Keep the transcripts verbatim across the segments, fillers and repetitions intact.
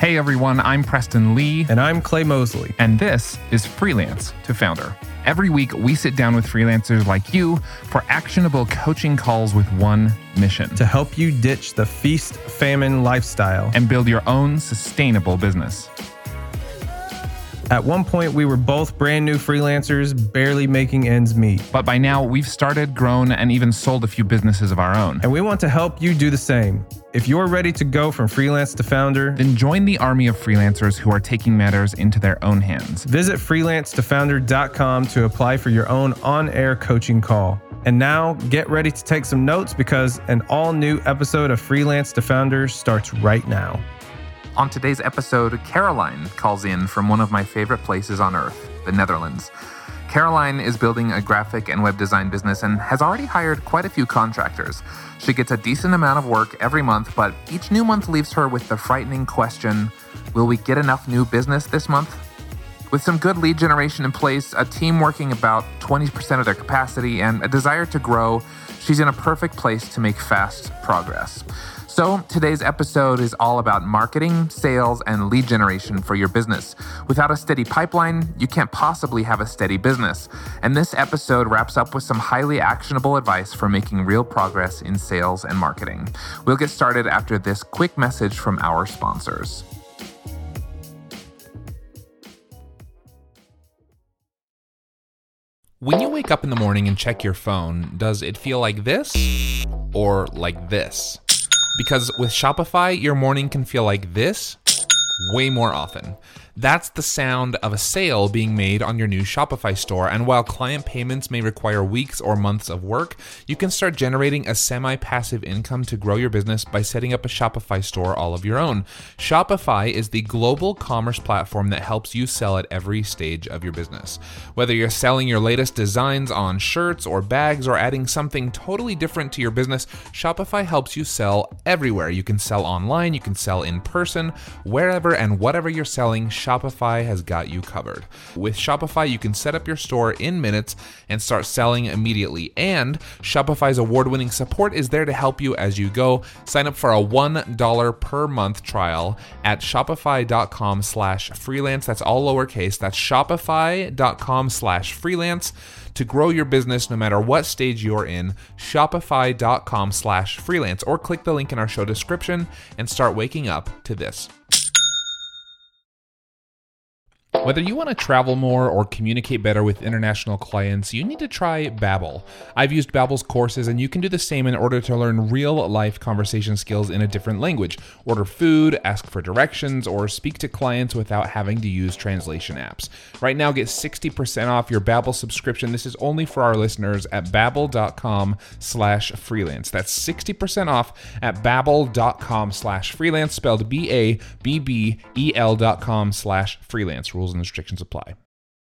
Hey everyone, I'm Preston Lee. And I'm Clay Mosley. And this is Freelance to Founder. Every week, we sit down with freelancers like you for actionable coaching calls with one mission. To help you ditch the feast-famine lifestyle. And build your own sustainable business. At one point, we were both brand new freelancers, barely making ends meet. But by now, we've started, grown, and even sold a few businesses of our own. And we want to help you do the same. If you're ready to go from freelance to founder, then join the army of freelancers who are taking matters into their own hands. Visit freelance to founder dot com to apply for your own on-air coaching call. And now, get ready to take some notes because an all-new episode of Freelance to Founder starts right now. On today's episode, Caroline calls in from one of my favorite places on earth, the Netherlands. Caroline is building a graphic and web design business and has already hired quite a few contractors. She gets a decent amount of work every month, but each new month leaves her with the frightening question, will we get enough new business this month? With some good lead generation in place, a team working about twenty percent of their capacity, and a desire to grow, she's in a perfect place to make fast progress. So today's episode is all about marketing, sales, and lead generation for your business. Without a steady pipeline, you can't possibly have a steady business. And this episode wraps up with some highly actionable advice for making real progress in sales and marketing. We'll get started after this quick message from our sponsors. When you wake up in the morning and check your phone, does it feel like this or like this? Because with Shopify, your morning can feel like this way more often. That's the sound of a sale being made on your new Shopify store. And while client payments may require weeks or months of work, you can start generating a semi-passive income to grow your business by setting up a Shopify store all of your own. Shopify is the global commerce platform that helps you sell at every stage of your business. Whether you're selling your latest designs on shirts or bags or adding something totally different to your business, Shopify helps you sell everywhere. You can sell online, you can sell in person, wherever and whatever you're selling, Shopify has got you covered. With Shopify, you can set up your store in minutes and start selling immediately. And Shopify's award-winning support is there to help you as you go. Sign up for a one dollar per month trial at shopify.com slash freelance. That's all lowercase. That's shopify.com slash freelance. To grow your business no matter what stage you're in, shopify.com slash freelance, or click the link in our show description and start waking up to this. Whether you want to travel more or communicate better with international clients, you need to try Babbel. I've used Babbel's courses, and you can do the same in order to learn real-life conversation skills in a different language. Order food, ask for directions, or speak to clients without having to use translation apps. Right now, get sixty percent off your Babbel subscription. This is only for our listeners at babbel.com slash freelance. That's sixty percent off at babbel.com slash freelance, spelled B A B B E L dot com slash freelance. Rules and restrictions apply.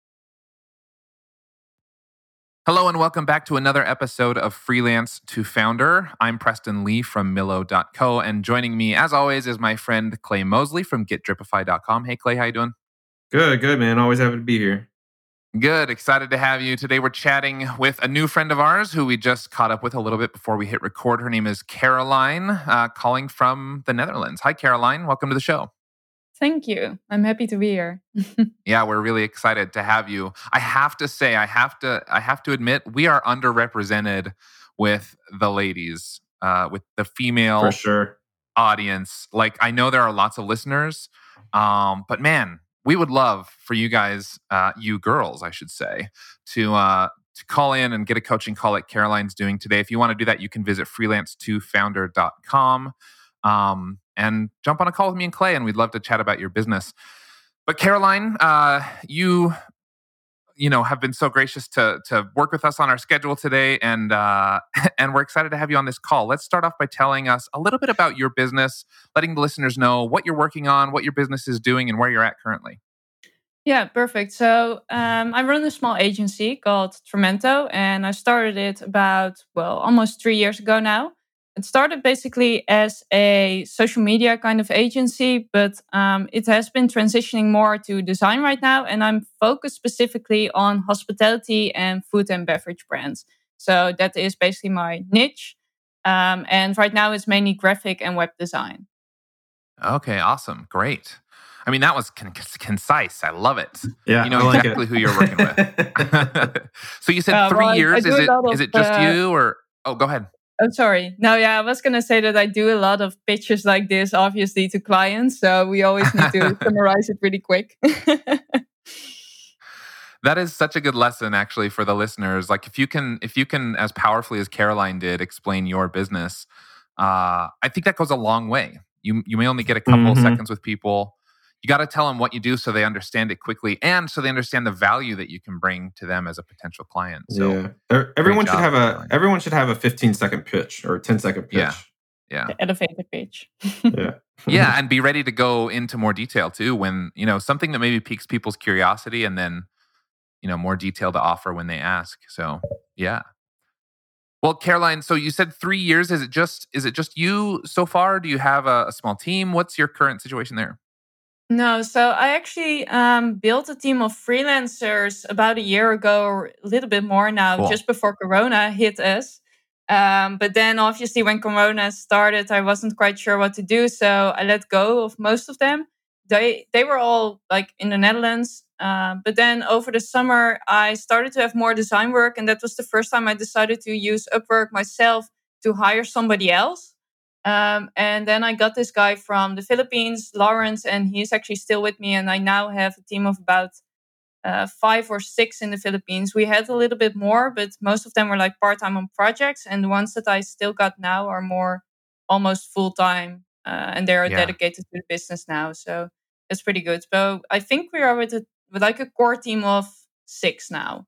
Hello and welcome back to another episode of Freelance to Founder. I'm Preston Lee from Millo dot co, and joining me, as always, is my friend Clay Mosley from get dripify dot com. Hey, Clay, how you doing? Good, good, man. Always happy to be here. Good. Excited to have you. Today we're chatting with a new friend of ours who we just caught up with a little bit before we hit record. Her name is Caroline, uh, calling from the Netherlands. Hi, Caroline. Welcome to the show. Thank you. I'm happy to be here. Yeah, we're really excited to have you. I have to say, I have to, I have to admit, we are underrepresented with the ladies, uh, with the female For sure. audience. Like, I know there are lots of listeners, um, but man, we would love for you guys, uh, you girls, I should say, to uh, to call in and get a coaching call like Caroline's doing today. If you want to do that, you can visit freelance to founder dot com. Um, and jump on a call with me and Clay, and we'd love to chat about your business. But Caroline, uh, you, you know, have been so gracious to to work with us on our schedule today, and uh, and we're excited to have you on this call. Let's start off by telling us a little bit about your business, letting the listeners know what you're working on, what your business is doing, and where you're at currently. Yeah, perfect. So um, I run a small agency called Tremento, and I started it about, well, almost three years ago now. It started basically as a social media kind of agency, but um, it has been transitioning more to design right now. And I'm focused specifically on hospitality and food and beverage brands. So that is basically my niche. Um, and right now it's mainly graphic and web design. Okay, awesome. Great. I mean, that was con- concise. I love it. Yeah, you know I like exactly it. who you're working with. So you said Uh, three well, I, I years. do Is a it lot is of. it just Uh, you or? Oh, go ahead. oh, sorry. No, yeah, I was gonna say that I do a lot of pitches like this, obviously, to clients. So we always need to summarize it really quick. That is such a good lesson, actually, for the listeners. Like, if you can, if you can, as powerfully as Caroline did, explain your business, uh, I think that goes a long way. You you may only get a couple of Mhm. seconds with people. You got to tell them what you do so they understand it quickly, and so they understand the value that you can bring to them as a potential client. So, Yeah. E- Everyone should job, have a Caroline. everyone should have a fifteen second pitch or a ten second pitch. yeah, yeah. The elevator pitch. Yeah. Yeah, and be ready to go into more detail too when, you know, something that maybe piques people's curiosity, and then, you know, more detail to offer when they ask. So, yeah. Well, Caroline, so you said three years. Is it just is it just you so far? Do you have a, a small team? What's your current situation there? No, so I actually um, built a team of freelancers about a year ago, or a little bit more now, Cool. just before Corona hit us. Um, but then, obviously, when Corona started, I wasn't quite sure what to do, so I let go of most of them. They they were all like in the Netherlands. Um, but then over the summer, I started to have more design work, and that was the first time I decided to use Upwork myself to hire somebody else. Um, and then I got this guy from the Philippines, Lawrence, and he's actually still with me. And I now have a team of about uh, five or six in the Philippines. We had a little bit more, but most of them were like part time on projects. And the ones that I still got now are more almost full time, uh, and they are Yeah. dedicated to the business now. So it's pretty good. So I think we are with, a, with like a core team of six now.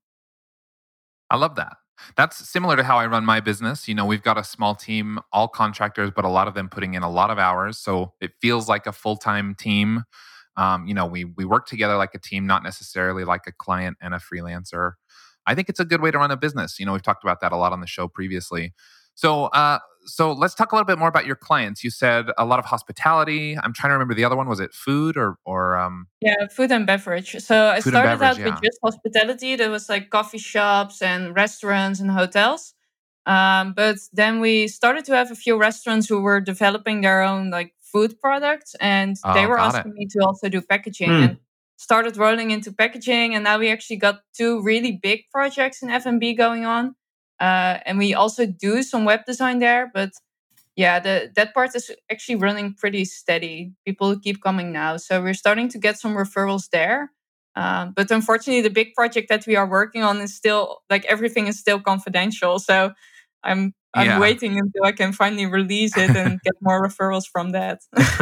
I love that. That's similar to how I run my business. You know, we've got a small team, all contractors, but a lot of them putting in a lot of hours. So it feels like a full-time team. Um, you know, we we work together like a team, not necessarily like a client and a freelancer. I think it's a good way to run a business. You know, we've talked about that a lot on the show previously. So, uh, so let's talk a little bit more about your clients. You said a lot of hospitality. I'm trying to remember the other one. Was it food or or um, Yeah, food and beverage. So I food and started beverage? out with Yeah. just hospitality. There was like coffee shops and restaurants and hotels. Um, but then we started to have a few restaurants who were developing their own like food products, and they Oh, were got it. asking me to also do packaging Hmm. and started rolling into packaging. And now we actually got two really big projects in F and B going on. Uh, and we also do some web design there, but yeah, the that part is actually running pretty steady. People keep coming now, so we're starting to get some referrals there. Um, but unfortunately, the big project that we are working on is still like everything is still confidential. So I'm I'm Yeah. waiting until I can finally release it and get more referrals from that.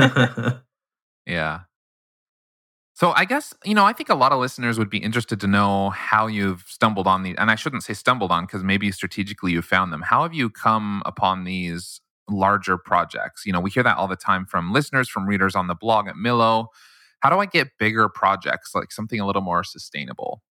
Yeah. So I guess, you know, I think a lot of listeners would be interested to know how you've stumbled on these. And I shouldn't say stumbled on because maybe strategically you found them. How have you come upon these larger projects? You know, we hear that all the time from listeners, from readers on the blog at Millo. How do I get bigger projects, like something a little more sustainable?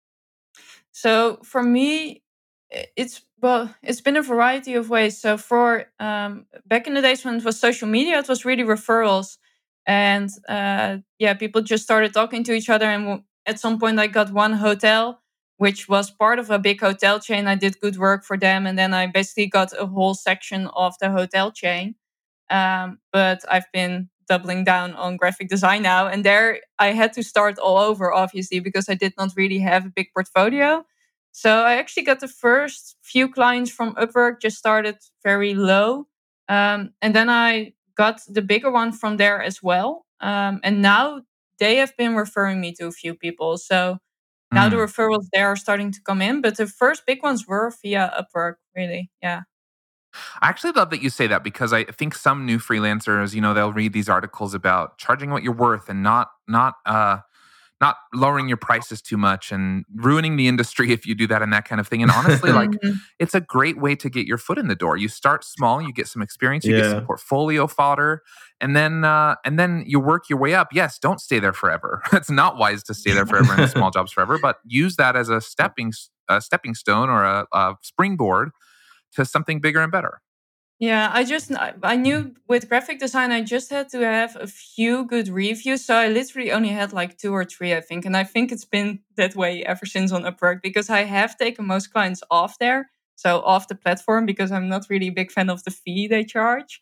So for me, i- it's well, it's been a variety of ways. So for um, back in the days when it was social media, it was really referrals, and uh, yeah, people just started talking to each other. And w- at some point, I got one hotel, which was part of a big hotel chain. I did good work for them, and then I basically got a whole section of the hotel chain. Um, but I've been doubling down on graphic design now. And there I had to start all over, obviously, because I did not really have a big portfolio. So I actually got the first few clients from Upwork, just started very low. Um, and then I got the bigger one from there as well. Um, and now they have been referring me to a few people. So now the Mm. referrals there are starting to come in. But the first big ones were via Upwork, really. Yeah. I actually love that you say that because I think some new freelancers, you know, they'll read these articles about charging what you're worth and not not uh not lowering your prices too much and ruining the industry if you do that and that kind of thing. And honestly, like Mhm. it's a great way to get your foot in the door. You start small, you get some experience, you get some Yeah. portfolio fodder, and then uh, and then you work your way up. Yes, don't stay there forever. It's not wise to stay there forever in the small jobs forever, but use that as a stepping s- a stepping stone or a, a springboard to something bigger and better. Yeah, I just I I knew with graphic design I just had to have a few good reviews. So I literally only had like two or three, I think. And I think it's been that way ever since on Upwork because I have taken most clients off there. So off the platform because I'm not really a big fan of the fee they charge.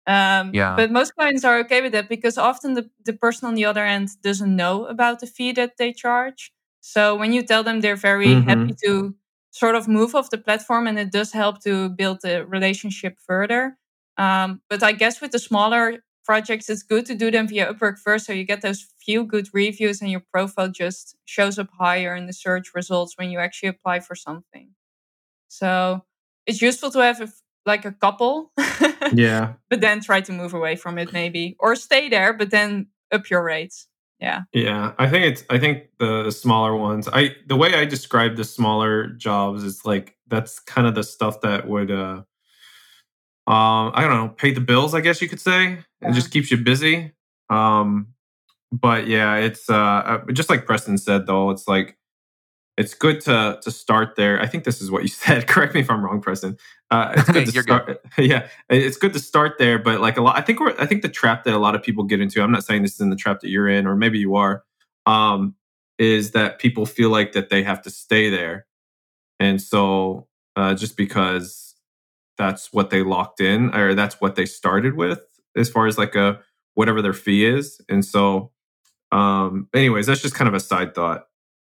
Um, Yeah. But most clients are okay with that because often the, the person on the other end doesn't know about the fee that they charge. So when you tell them, they're very Mm-hmm. happy to sort of move off the platform, and it does help to build the relationship further. Um, but I guess with the smaller projects, it's good to do them via Upwork first, so you get those few good reviews and your profile just shows up higher in the search results when you actually apply for something. So it's useful to have a f like a couple, Yeah. but then try to move away from it maybe, or stay there, but then up your rates. Yeah. Yeah, I think it's. I think the, the smaller ones. I the way I describe the smaller jobs is like that's kind of the stuff that would, uh, um, I don't know, pay the bills. I guess you could say. It Yeah. just keeps you busy. Um, but yeah, it's uh, uh, just like Preston said though. It's like it's good to to start there. I think this is what you said. Correct me if I'm wrong, Preston. Uh, it's good to You're start. Yeah, it's good to start there. But like a lot, I think we're. I think the trap that a lot of people get into. I'm not saying this is in the trap that you're in, or maybe you are. Um, is that people feel like that they have to stay there, and so uh, just because that's what they locked in, or that's what they started with, as far as like a whatever their fee is, and so. Um, anyways, that's just kind of a side thought.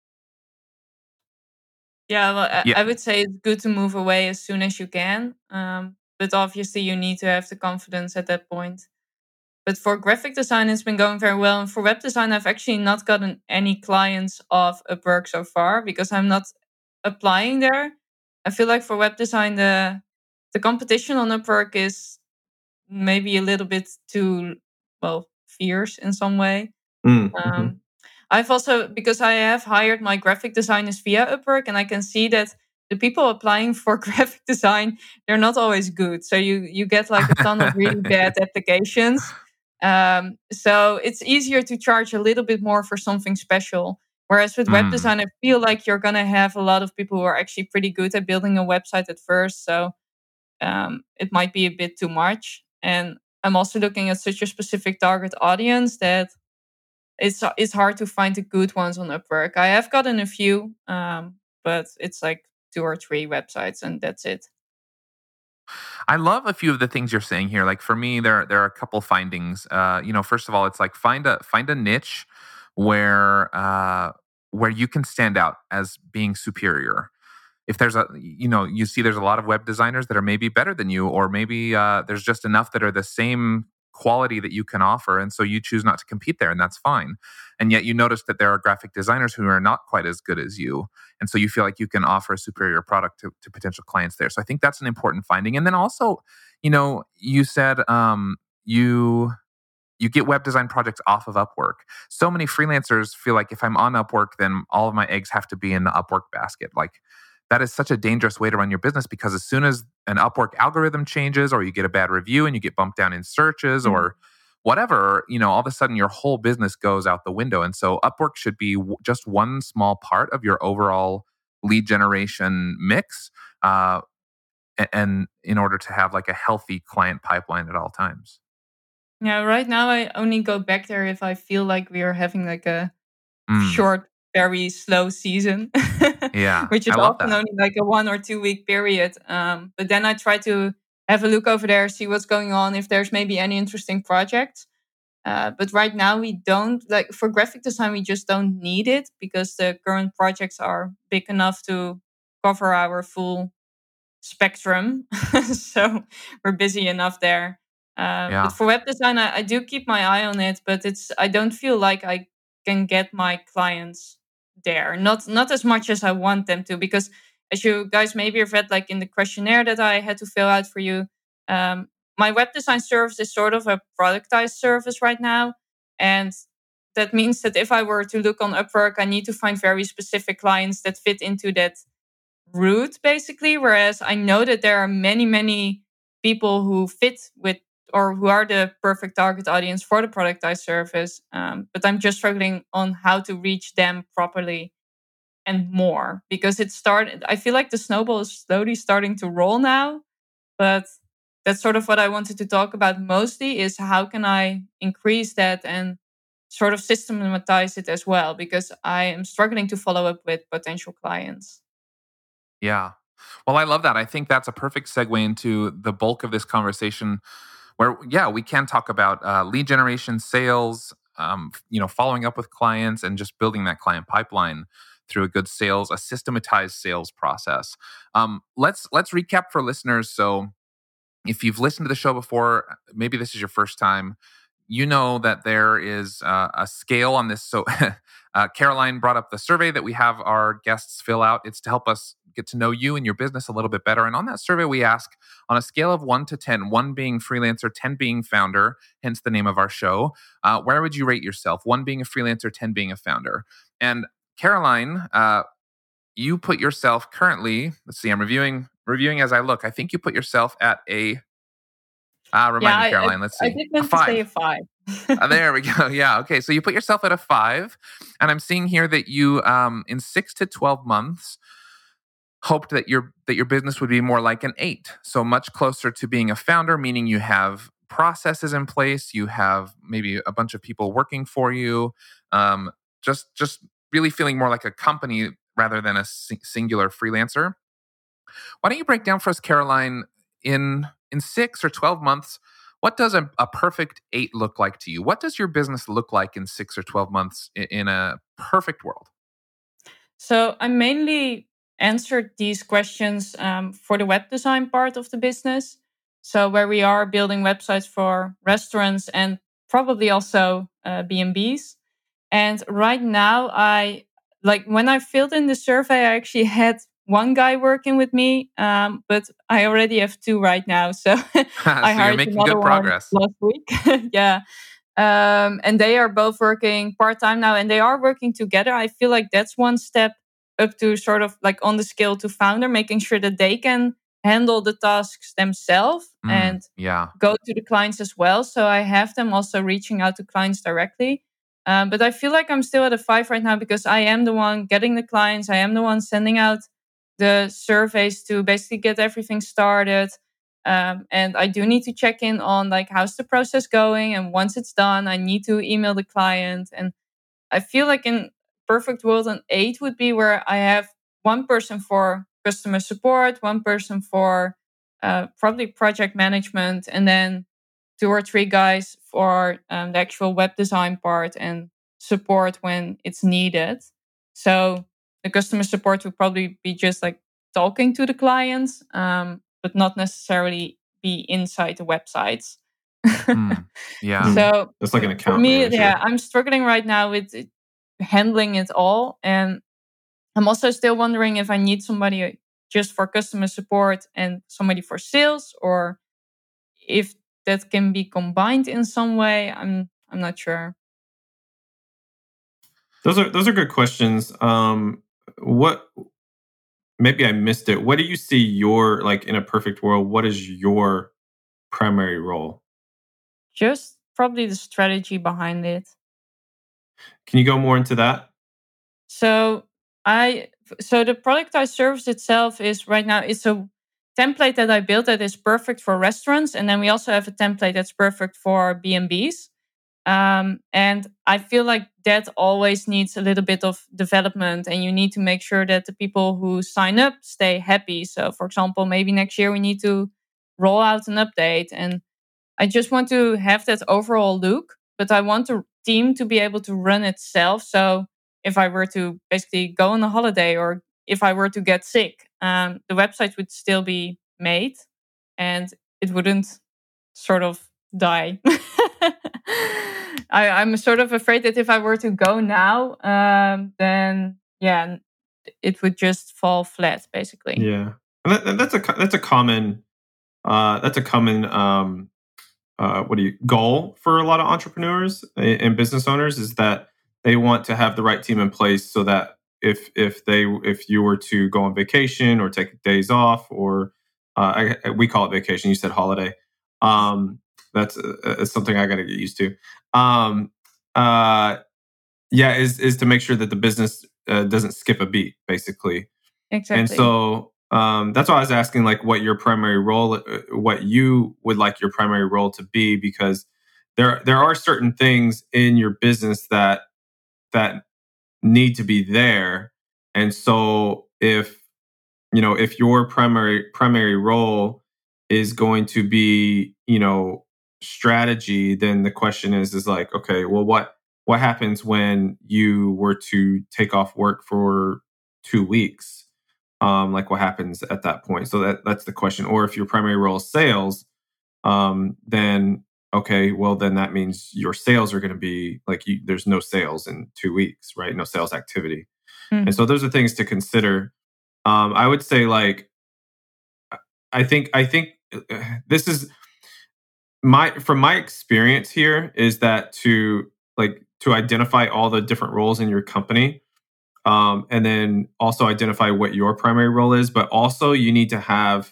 Yeah, well, I, Yeah. I would say it's good to move away as soon as you can. Um, but obviously, you need to have the confidence at that point. But for graphic design, it's been going very well. And for web design, I've actually not gotten any clients of Upwork so far because I'm not applying there. I feel like for web design, the the competition on Upwork is maybe a little bit too, well, fierce in some way. Mm-hmm. Um, I've also, because I have hired my graphic designers via Upwork, and I can see that the people applying for graphic design, they're not always good. So you you get like a ton of really bad applications. Um, so it's easier to charge a little bit more for something special. Whereas with web Mm. design, I feel like you're gonna have a lot of people who are actually pretty good at building a website at first. So um, it might be a bit too much. And I'm also looking at such a specific target audience that it's it's hard to find the good ones on Upwork. I have gotten a few, um, but it's like two or three websites, and that's it. I love a few of the things you're saying here. Like for me, there there are a couple findings. Uh, you know, first of all, it's like find a find a niche where uh, where you can stand out as being superior. If there's a, you know, you see there's a lot of web designers that are maybe better than you, or maybe uh, there's just enough that are the same quality that you can offer, and so you choose not to compete there, and that's fine. And yet you notice that there are graphic designers who are not quite as good as you, and so you feel like you can offer a superior product to, to potential clients there. So I think that's an important finding. And then also, you know, you said um, you you get web design projects off of Upwork. So many freelancers feel like if I'm on Upwork, then all of my eggs have to be in the Upwork basket. Like that is such a dangerous way to run your business because as soon as an Upwork algorithm changes or you get a bad review and you get bumped down in searches Mhm. or whatever, you know, all of a sudden your whole business goes out the window. And so Upwork should be w- just one small part of your overall lead generation mix. Uh, a- and in order to have like a healthy client pipeline at all times. Yeah, right now I only go back there if I feel like we are having like a Mm, short, very slow season, yeah, which I is love often that. only like a one or two week period. Um, but then I try to have a look over there, see what's going on, if there's maybe any interesting projects. Uh, but right now we don't like for graphic design we just don't need it because the current projects are big enough to cover our full spectrum. So we're busy enough there. Uh, but Yeah. for web design, I, I do keep my eye on it, but it's I don't feel like I can get my clients there. Not not as much as I want them to, because as you guys maybe have read, like in the questionnaire that I had to fill out for you, um, my web design service is sort of a productized service right now, and that means that if I were to look on Upwork, I need to find very specific clients that fit into that route basically, whereas I know that there are many many people who fit with or who are the perfect target audience for the productized service, um, but I'm just struggling on how to reach them properly and more because it started I feel like the snowball is slowly starting to roll now, but that's sort of what I wanted to talk about mostly is how can I increase that and sort of systematize it as well, because I am struggling to follow up with potential clients. Yeah. Well, I love that. I think that's a perfect segue into the bulk of this conversation, where, yeah, we can talk about uh, lead generation, sales, um, you know, following up with clients and just building that client pipeline through a good sales, a systematized sales process. Um, let's let's recap for listeners. So if you've listened to the show before, maybe this is your first time, you know that there is uh, a scale on this. So uh, Caroline brought up the survey that we have our guests fill out. It's to help us get to know you and your business a little bit better. And on that survey, we ask on a scale of one to ten, one being freelancer, ten being founder, hence the name of our show, uh, where would you rate yourself? One being a freelancer, ten being a founder. And Caroline, uh, you put yourself currently, let's see, I'm reviewing reviewing as I look. I think you put yourself at a, ah, remind yeah, me, I, Caroline, I, let's I see. did A meant to say a five. five. Uh, there we go. Yeah. Okay. So you put yourself at a five. And I'm seeing here that you, um, in six to twelve months, hoped that your that your business would be more like an eight. So much closer to being a founder, meaning you have processes in place, you have maybe a bunch of people working for you, um, just just really feeling more like a company rather than a si- singular freelancer. Why don't you break down for us, Caroline, in in six or twelve months, what does a, a perfect eight look like to you? What does your business look like in six or twelve months in, in a perfect world? So I mainly answered these questions um, for the web design part of the business. So where we are building websites for restaurants and probably also uh, B and Bs. And right now, I like when I filled in the survey, I actually had one guy working with me, um, but I already have two right now. So I So you're hired making another good one progress. last week. Yeah. Um, and they are both working part time now and they are working together. I feel like that's one step up to sort of like on the scale to founder, making sure that they can handle the tasks themselves Mm, and yeah. go to the clients as well. So I have them also reaching out to clients directly. Um, but I feel like I'm still at a five right now because I am the one getting the clients. I am the one sending out the surveys to basically get everything started. Um, and I do need to check in on like how's the process going. And once it's done, I need to email the client. And I feel like in perfect world, an eight would be where I have one person for customer support, one person for uh, probably project management, and then two or three guys for um, the actual web design part and support when it's needed. So the customer support would probably be just like talking to the clients, um, but not necessarily be inside the websites. Mm, yeah. So It's like an for account me, manager. yeah, I'm struggling right now with it, handling it all. And I'm also still wondering if I need somebody just for customer support and somebody for sales, or if that can be combined in some way. I'm I'm not sure. Those are those are good questions. Um, what maybe I missed it. What do you see your like in a perfect world? What is your primary role? Just probably the strategy behind it. Can you go more into that? So I so the product I service itself is right now it's a template that I built that is perfect for restaurants, and then we also have a template that's perfect for B and Bs. Um, and I feel like that always needs a little bit of development, and you need to make sure that the people who sign up stay happy. So, for example, maybe next year we need to roll out an update, and I just want to have that overall look, but I want the team to be able to run itself. So, if I were to basically go on a holiday or if I were to get sick, um, the website would still be made and it wouldn't sort of die. I, I'm sort of afraid that if I were to go now, um, then yeah, it would just fall flat, basically. Yeah, and that, that's a co- that's a common uh, that's a common um, uh, what do you goal for a lot of entrepreneurs and and business owners is that they want to have the right team in place so that if if they if you were to go on vacation or take days off or uh, I, we call it vacation, you said holiday. Um, that's uh, something I got to get used to. Um, uh, yeah, is is to make sure that the business uh, doesn't skip a beat, basically. And Exactly. so um, that's why I was asking, like, what your primary role, uh, what you would like your primary role to be, because there there are certain things in your business that that need to be there. And so if you know if your primary primary role is going to be, you know, strategy, then the question is, is like, okay, well, what, what happens when you were to take off work for two weeks? Um, like what happens at that point? So that, that's the question. Or if your primary role is sales, um, then, okay, well, then that means your sales are going to be like, you, there's no sales in two weeks, right? No sales activity. Mm. And so those are things to consider. Um, I would say like, I think, I think this is my, from my experience here is that to like, to identify all the different roles in your company, um, and then also identify what your primary role is, but also you need to have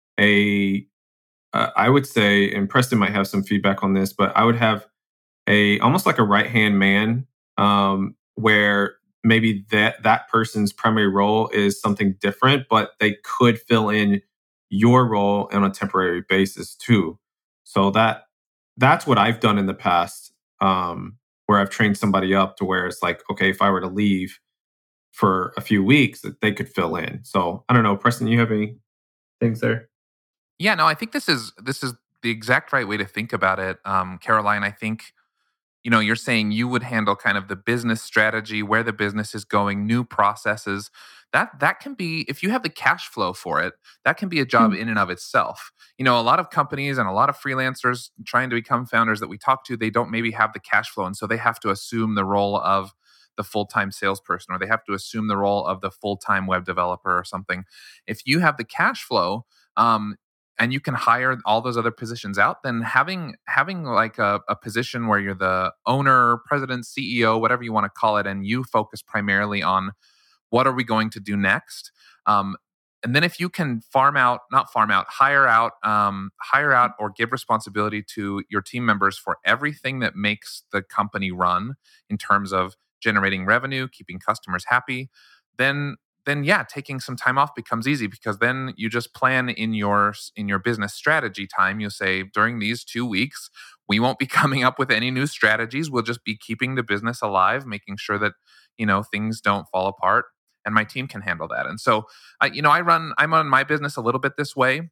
a, uh, I would say, and Preston might have some feedback on this, but I would have a, almost like a right-hand man, um, where maybe that, that person's primary role is something different, but they could fill in your role on a temporary basis too. So that, that's what I've done in the past, um, where I've trained somebody up to where it's like, okay, if I were to leave for a few weeks, that they could fill in. So I don't know, Preston, you have any things there? Yeah, no, I think this is this is the exact right way to think about it, um, Caroline. I think, you know, you're saying you would handle kind of the business strategy, where the business is going, new processes. That that can be, if you have the cash flow for it, that can be a job mm. in and of itself. You know, a lot of companies and a lot of freelancers trying to become founders that we talk to, they don't maybe have the cash flow, and so they have to assume the role of the full-time salesperson, or they have to assume the role of the full-time web developer or something. If you have the cash flow, um, and you can hire all those other positions out, then having having like a, a position where you're the owner, president, C E O, whatever you want to call it, and you focus primarily on what are we going to do next. Um, and then if you can farm out, not farm out, hire out, um, hire out or give responsibility to your team members for everything that makes the company run in terms of generating revenue, keeping customers happy, then then yeah, taking some time off becomes easy, because then you just plan in your in your business strategy time. You say, during these two weeks, we won't be coming up with any new strategies. We'll just be keeping the business alive, making sure that, you know, things don't fall apart, and my team can handle that. And so, uh, you know, I run, I'm on my business a little bit this way.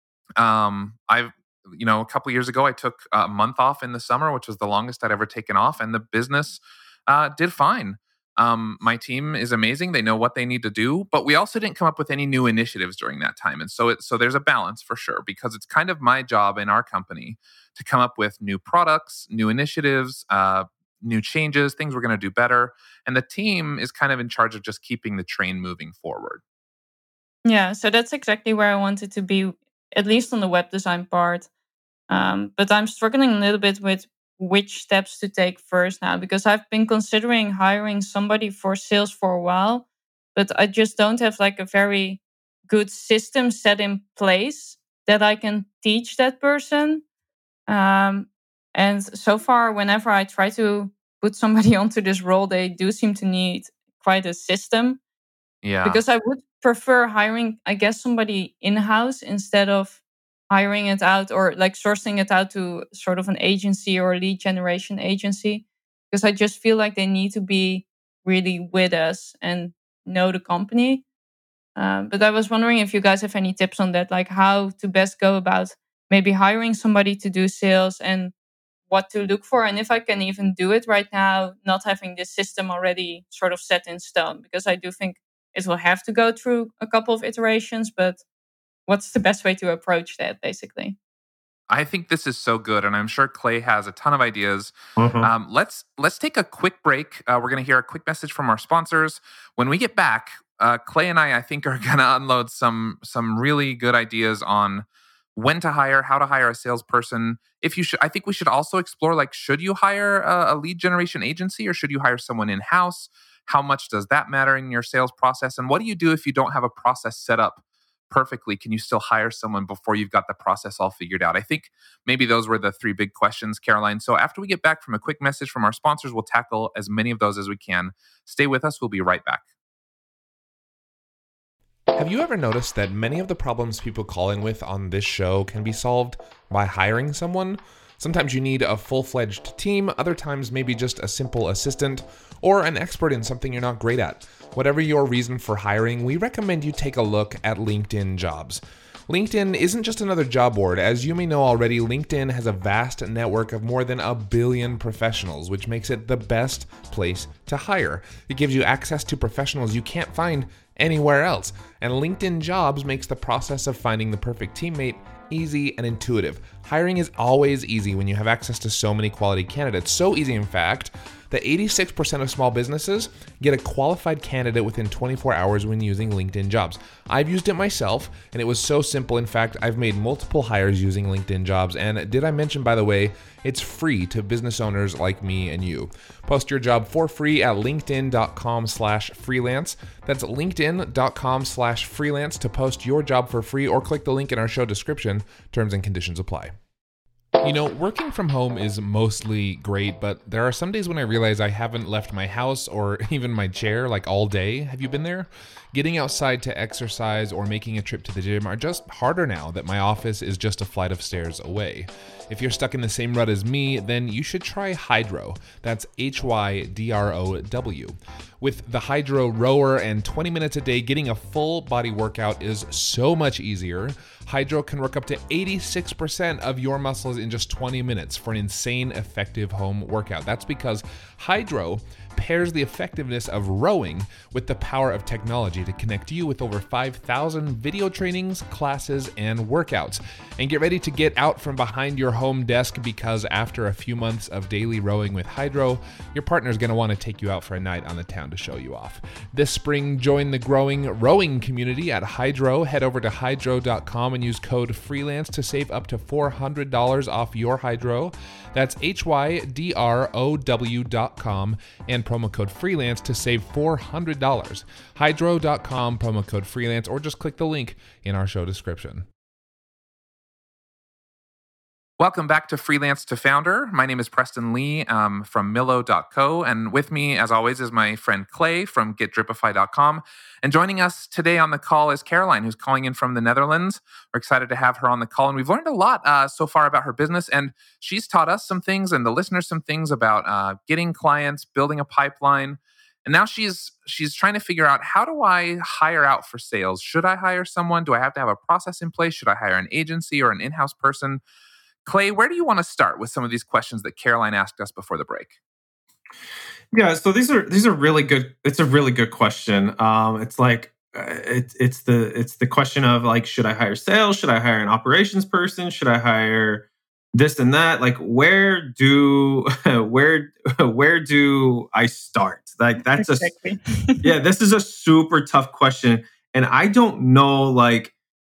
Um, I've, you know, a couple years ago, I took a month off in the summer, which was the longest I'd ever taken off, and the business uh, did fine. Um, my team is amazing. They know what they need to do, but we also didn't come up with any new initiatives during that time. And so it, so there's a balance for sure, because it's kind of my job in our company to come up with new products, new initiatives, uh, new changes, things we're going to do better. And the team is kind of in charge of just keeping the train moving forward. Yeah, so that's exactly where I wanted to be, at least on the web design part. Um, but I'm struggling a little bit with which steps to take first now, because I've been considering hiring somebody for sales for a while, but I just don't have like a very good system set in place that I can teach that person. Um, and so far, whenever I try to put somebody onto this role, they do seem to need quite a system. Yeah. Because I would prefer hiring, I guess, somebody in-house instead of hiring it out or like sourcing it out to sort of an agency or a lead generation agency, because I just feel like they need to be really with us and know the company. Um, but I was wondering if you guys have any tips on that, like how to best go about maybe hiring somebody to do sales and what to look for. And if I can even do it right now, not having this system already sort of set in stone, because I do think it will have to go through a couple of iterations, but what's the best way to approach that, basically? I think this is so good, and I'm sure Clay has a ton of ideas. Mm-hmm. Um, let's let's take a quick break. Uh, we're going to hear a quick message from our sponsors. When we get back, uh, Clay and I, I think, are going to unload some some really good ideas on when to hire, how to hire a salesperson. If you should, I think we should also explore, like, should you hire a, a lead generation agency or should you hire someone in house? How much does that matter in your sales process? And what do you do if you don't have a process set up perfectly? Can you still hire someone before you've got the process all figured out? I think maybe those were the three big questions, Caroline. So after we get back from a quick message from our sponsors, we'll tackle as many of those as we can. Stay with us. We'll be right back. Have you ever noticed that many of the problems people call in with on this show can be solved by hiring someone? Sometimes you need a full-fledged team, other times maybe just a simple assistant or an expert in something you're not great at. Whatever your reason for hiring, we recommend you take a look at LinkedIn Jobs. LinkedIn isn't just another job board. As you may know already, LinkedIn has a vast network of more than a billion professionals, which makes it the best place to hire. It gives you access to professionals you can't find anywhere else. And LinkedIn Jobs makes the process of finding the perfect teammate easy and intuitive. Hiring is always easy when you have access to so many quality candidates. So easy, in fact, that eighty-six percent of small businesses get a qualified candidate within twenty-four hours when using LinkedIn Jobs. I've used it myself, and it was so simple. In fact, I've made multiple hires using LinkedIn Jobs. And did I mention, by the way, it's free to business owners like me and you. Post your job for free at linkedin.com slash freelance. That's linkedin.com slash freelance to post your job for free, or click the link in our show description. Terms and conditions apply. You know, working from home is mostly great, but there are some days when I realize I haven't left my house or even my chair like all day. Have you been there? Getting outside to exercise or making a trip to the gym are just harder now that my office is just a flight of stairs away. If you're stuck in the same rut as me, then you should try Hydrow. That's H Y D R O W. With the Hydrow rower and twenty minutes a day, getting a full body workout is so much easier. Hydrow can work up to eighty-six percent of your muscles in just twenty minutes for an insane effective home workout. That's because Hydrow pairs the effectiveness of rowing with the power of technology to connect you with over five thousand video trainings, classes, and workouts. And get ready to get out from behind your home desk, because after a few months of daily rowing with Hydrow, your partner's going to want to take you out for a night on the town to show you off. This spring, join the growing rowing community at Hydrow. Head over to hydrow dot com and use code FREELANCE to save up to four hundred dollars off your Hydrow. That's H Y D R O W dot com and promo code FREELANCE to save four hundred dollars. hydrow dot com, promo code FREELANCE, or just click the link in our show description. Welcome back to Freelance to Founder. My name is Preston Lee um, from Millo dot co, and with me, as always, is my friend Clay from get dripify dot com. And joining us today on the call is Caroline, who's calling in from the Netherlands. We're excited to have her on the call, and we've learned a lot uh, so far about her business, and she's taught us some things and the listeners some things about uh, getting clients, building a pipeline. And now she's she's trying to figure out, how do I hire out for sales? Should I hire someone? Do I have to have a process in place? Should I hire an agency or an in-house person? Clay, where do you want to start with some of these questions that Caroline asked us before the break? Yeah, so these are these are really good. It's a really good question. Um, it's like uh, it, it's the it's the question of like, should I hire sales? Should I hire an operations person? Should I hire this and that? Like, where do where where do I start? Like, that's exactly. a yeah. This is a super tough question, and I don't know like.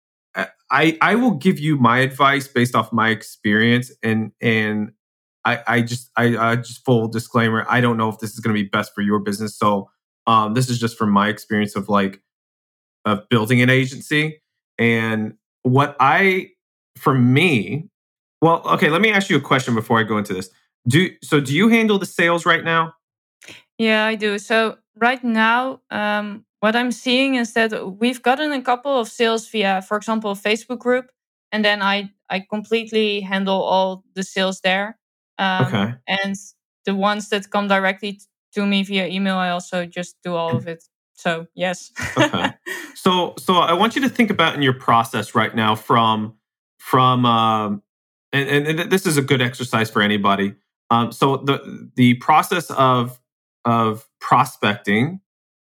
I, I will give you my advice based off my experience, and and I, I just I, I just full disclaimer, I don't know if this is going to be best for your business. So um, this is just from my experience of like of building an agency, and what I for me. Well, okay, let me ask you a question before I go into this. Do so? Do you handle the sales right now? Yeah, I do. So right now, um, what I'm seeing is that we've gotten a couple of sales via, for example, a Facebook group, and then I I completely handle all the sales there. Um, okay. And the ones that come directly to me via email, I also just do all of it. So yes. okay. So so I want you to think about in your process right now from from um, and, and this is a good exercise for anybody. Um, so the the process of of prospecting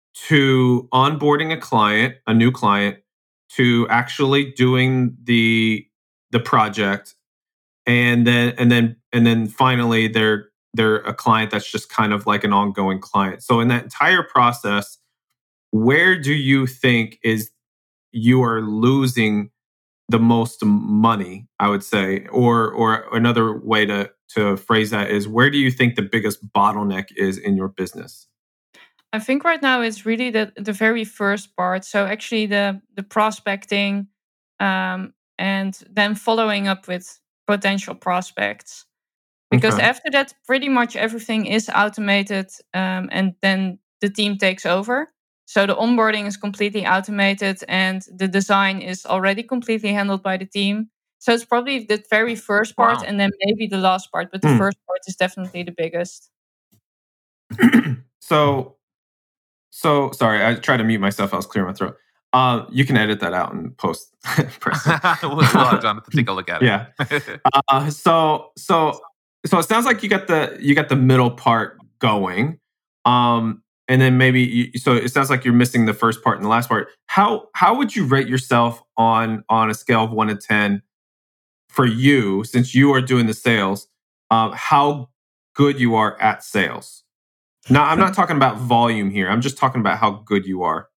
to onboarding a client, a new client, to actually doing the the project, and then and then and then finally they're they're a client that's just kind of like an ongoing client. So in that entire process, where do you think is you are losing the most money, I would say, or or another way to to phrase that is, where do you think the biggest bottleneck is in your business? I think right now it's really the the very first part. So actually the the prospecting, um, and then following up with potential prospects. Because Okay. after that, pretty much everything is automated, um, and then the team takes over. So the onboarding is completely automated, and the design is already completely handled by the team. So it's probably the very first part, Wow. and then maybe the last part. But the Hmm. first part is definitely the biggest. so so sorry, I tried to mute myself. I was clearing my throat. Uh, you can edit that out and post. we'll, we'll have Jonathan take a look at it. Yeah. Uh, so so so it sounds like you got the you got the middle part going, um, and then maybe you, so it sounds like you're missing the first part and the last part. How how would you rate yourself on on a scale of one to ten for you, since you are doing the sales? Um, how good you are at sales? Now, I'm not talking about volume here. I'm just talking about how good you are.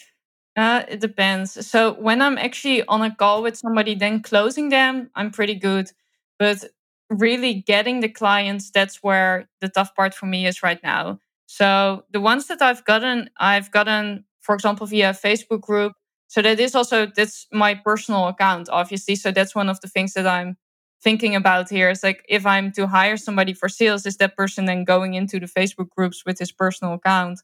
Uh, it depends. So when I'm actually on a call with somebody, then closing them, I'm pretty good. But really getting the clients, that's where the tough part for me is right now. So the ones that I've gotten, I've gotten, for example, via Facebook group. So that is also, that's my personal account, obviously. So that's one of the things that I'm thinking about here. Is like, if I'm to hire somebody for sales, is that person then going into the Facebook groups with his personal account?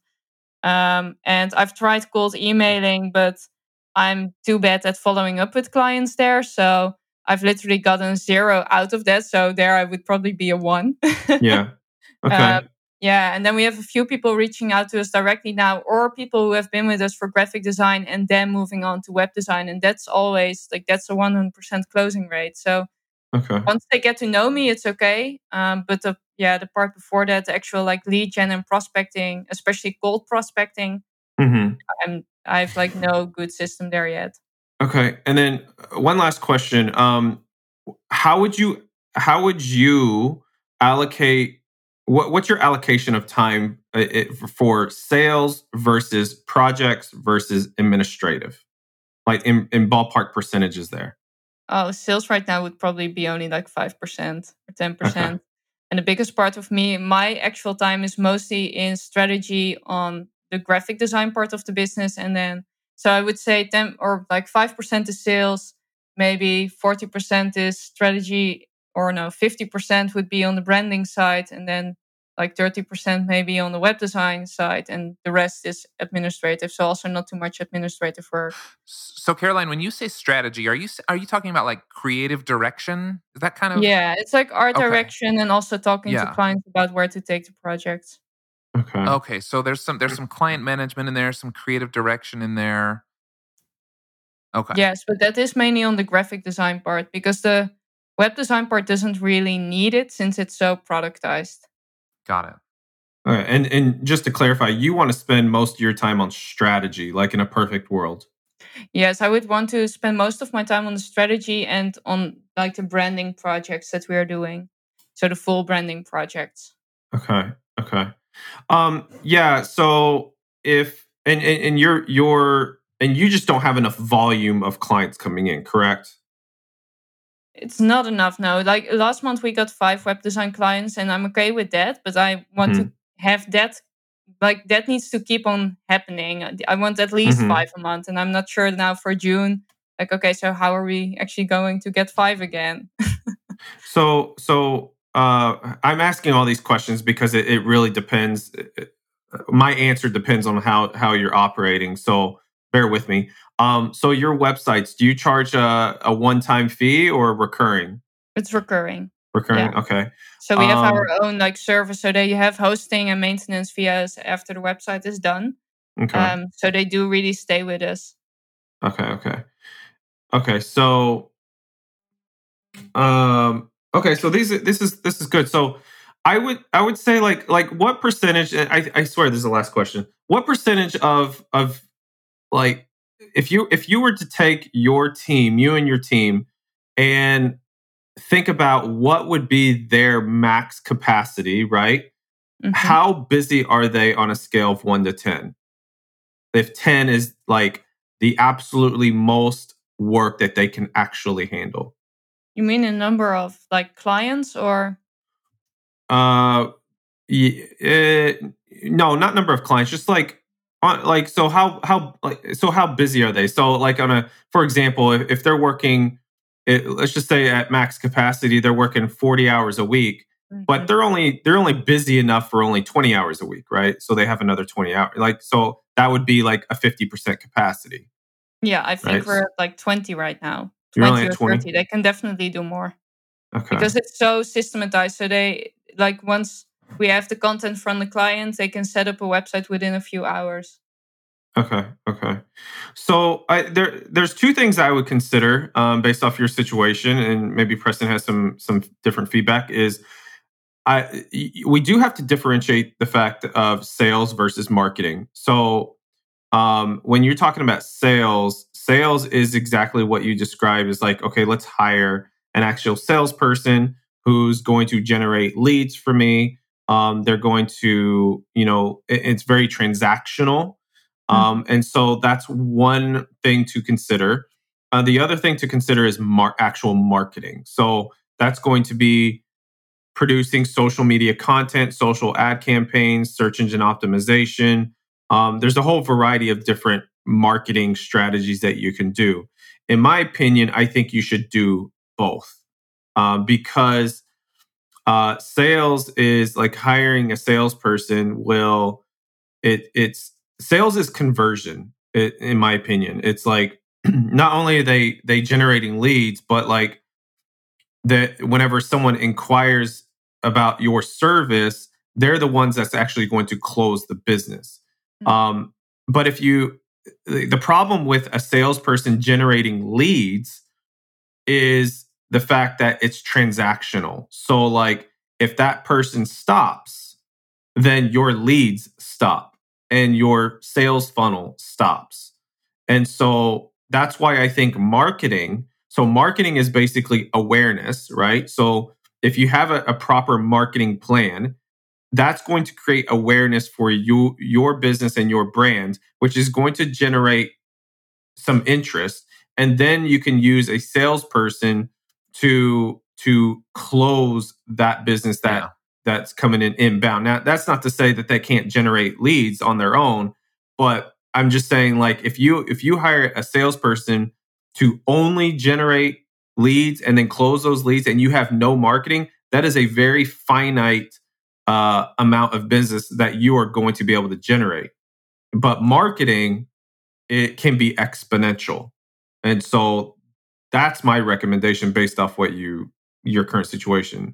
Um, and I've tried cold emailing, but I'm too bad at following up with clients there. So I've literally gotten zero out of that. So there I would probably be a one. Yeah. Okay. Um, yeah. And then we have a few people reaching out to us directly now, or people who have been with us for graphic design and then moving on to web design. And that's always like, that's a one hundred percent closing rate. So Okay. once they get to know me, it's okay. Um, but the yeah, the part before that, the actual like lead gen and prospecting, especially cold prospecting, Mm-hmm. I'm I've like no good system there yet. Okay. And then uh, one last question. Um, how would you how would you allocate what what's your allocation of time uh, it, for sales versus projects versus administrative? Like in, in ballpark percentages there. Oh, sales right now would probably be only like five percent or ten percent. Okay. And the biggest part of me, my actual time is mostly in strategy on the graphic design part of the business. And then, so I would say ten or like five percent is sales, maybe forty percent is strategy, or no, fifty percent would be on the branding side. And then like thirty percent maybe on the web design side. And the rest is administrative. So also not too much administrative work. So, Caroline, when you say strategy, are you are you talking about like creative direction? Is that kind of Yeah, it's like art Okay. direction and also talking to Yeah. clients about where to take the projects. Okay. okay? So there's some there's some client management in there, some creative direction in there. Okay, Yes, but that is mainly on the graphic design part because the web design part doesn't really need it since it's so productized. got it. All right. And and just to clarify, you want to spend most of your time on strategy, like in a perfect world. Yes, I would want to spend most of my time on the strategy and on like the branding projects that we are doing. So the full branding projects. Okay. Okay. Um, yeah. So if and, and and you're you're and you just don't have enough volume of clients coming in, correct? It's not enough now. Like last month we got five web design clients and I'm okay with that, but I want Hmm. to have that like that needs to keep on happening. I want at least Mhm. five a month and I'm not sure now for June. Like okay, so how are we actually going to get five again? So so uh, I'm asking all these questions because it, it really depends. My answer depends on how how you're operating. So bear with me. Um, so your websites, do you charge a, a one time fee or recurring? It's recurring. Recurring. Yeah. Okay. So we have our Um, own like service so that you have hosting and maintenance via us after the website is done. okay. Um, so they do really stay with us. Okay. Okay. Okay. So um, okay. So these this is this is good. So I would I would say like like what percentage? I I swear this is the last question. What percentage of of like if you if you were to take your team, you and your team, and think about what would be their max capacity, right? Mhm. How busy are they on a scale of one to ten? If ten is like the absolutely most work that they can actually handle. You mean a number of like clients or Uh, y- eh, no, not number of clients, just like on like so how how like so how busy are they? So like on a for example, if, if they're working, it, let's just say at max capacity, they're working forty hours a week, but Mhm. they're only they're only busy enough for only twenty hours a week, right? So they have another twenty hours. Like so that would be like a fifty percent capacity, Yeah, I think right? we're at like twenty right now. You're only twenty at or twenty. thirty. They can definitely do more Okay. because it's so systematized. So they like once we have the content from the client, they can set up a website within a few hours. Okay. Okay. So I, there, there's two things I would consider um, based off your situation, and maybe Preston has some some different feedback. Is I y- we do have to differentiate the fact of sales versus marketing. So um, when you're talking about sales, sales is exactly what you described. Is like, okay, let's hire an actual salesperson who's going to generate leads for me. Um, they're going to, you know, it- it's very transactional. Um, and so that's one thing to consider. Uh, the other thing to consider is mar- actual marketing. So that's going to be producing social media content, social ad campaigns, search engine optimization. Um, there's a whole variety of different marketing strategies that you can do. In my opinion, I think you should do both um, because uh, sales is like hiring a salesperson will it it's sales is conversion i- in my opinion. It's like not only are they they generating leads, but like that whenever someone inquires about your service, they're the ones that's actually going to close the business. Mm. Um, but if you, the problem with a salesperson generating leads is the fact that it's transactional. So, like, if that person stops, then your leads stop and your sales funnel stops. And so that's why I think marketing, so marketing is basically awareness, right? So if you have a, a proper marketing plan, that's going to create awareness for you, your business and your brand, which is going to generate some interest. And then you can use a salesperson to to close that business that Yeah. that's coming in inbound. Now, that's not to say that they can't generate leads on their own, but I'm just saying, like, if you if you hire a salesperson to only generate leads and then close those leads, and you have no marketing, that is a very finite uh, amount of business that you are going to be able to generate. But marketing, it can be exponential. And so that's my recommendation based off what you your current situation.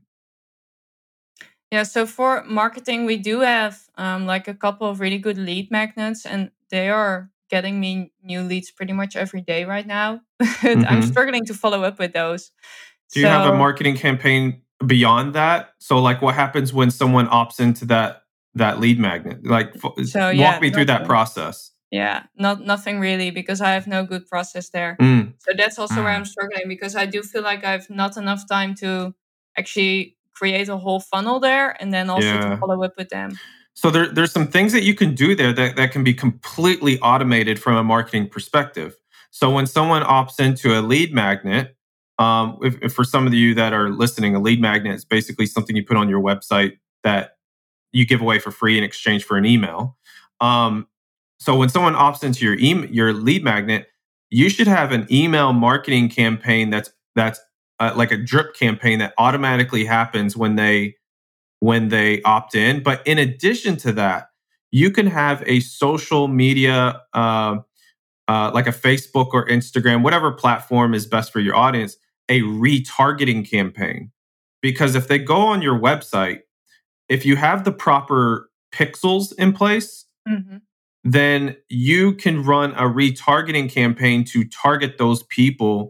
Yeah, so for marketing, we do have um, like a couple of really good lead magnets, and they are getting me new leads pretty much every day right now. But I'm hmm struggling to follow up with those. Do you have a So, marketing campaign beyond that? So like what happens when someone opts into that that lead magnet? Like f- so walk yeah, me through that nothing. process. Yeah, not nothing really because I have no good process there. Mm, So that's also where I'm Mm. struggling because I do feel like I've not enough time to actually create a whole funnel there and then also to yeah. follow up with them. So there, there's some things that you can do there that, that can be completely automated from a marketing perspective. So when someone opts into a lead magnet, um, if, if for some of you that are listening, a lead magnet is basically something you put on your website that you give away for free in exchange for an email. Um, so when someone opts into your email, your lead magnet, you should have an email marketing campaign that's that's uh, like a drip campaign that automatically happens when they when they opt in. But in addition to that, you can have a social media, uh, uh, like a Facebook or Instagram, whatever platform is best for your audience, a retargeting campaign. Because if they go on your website, if you have the proper pixels in place, Mhm. then you can run a retargeting campaign to target those people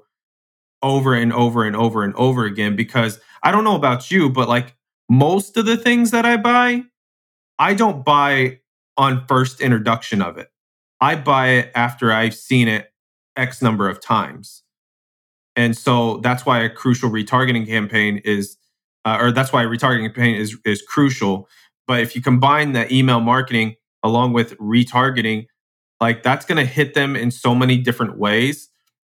over and over and over and over again. Because I don't know about you, but like most of the things that I buy, I don't buy on first introduction of it. I buy it after I've seen it X number of times. And so that's why a crucial retargeting campaign is, uh, or that's why a retargeting campaign is, is crucial. But if you combine the email marketing along with retargeting, like that's going to hit them in so many different ways.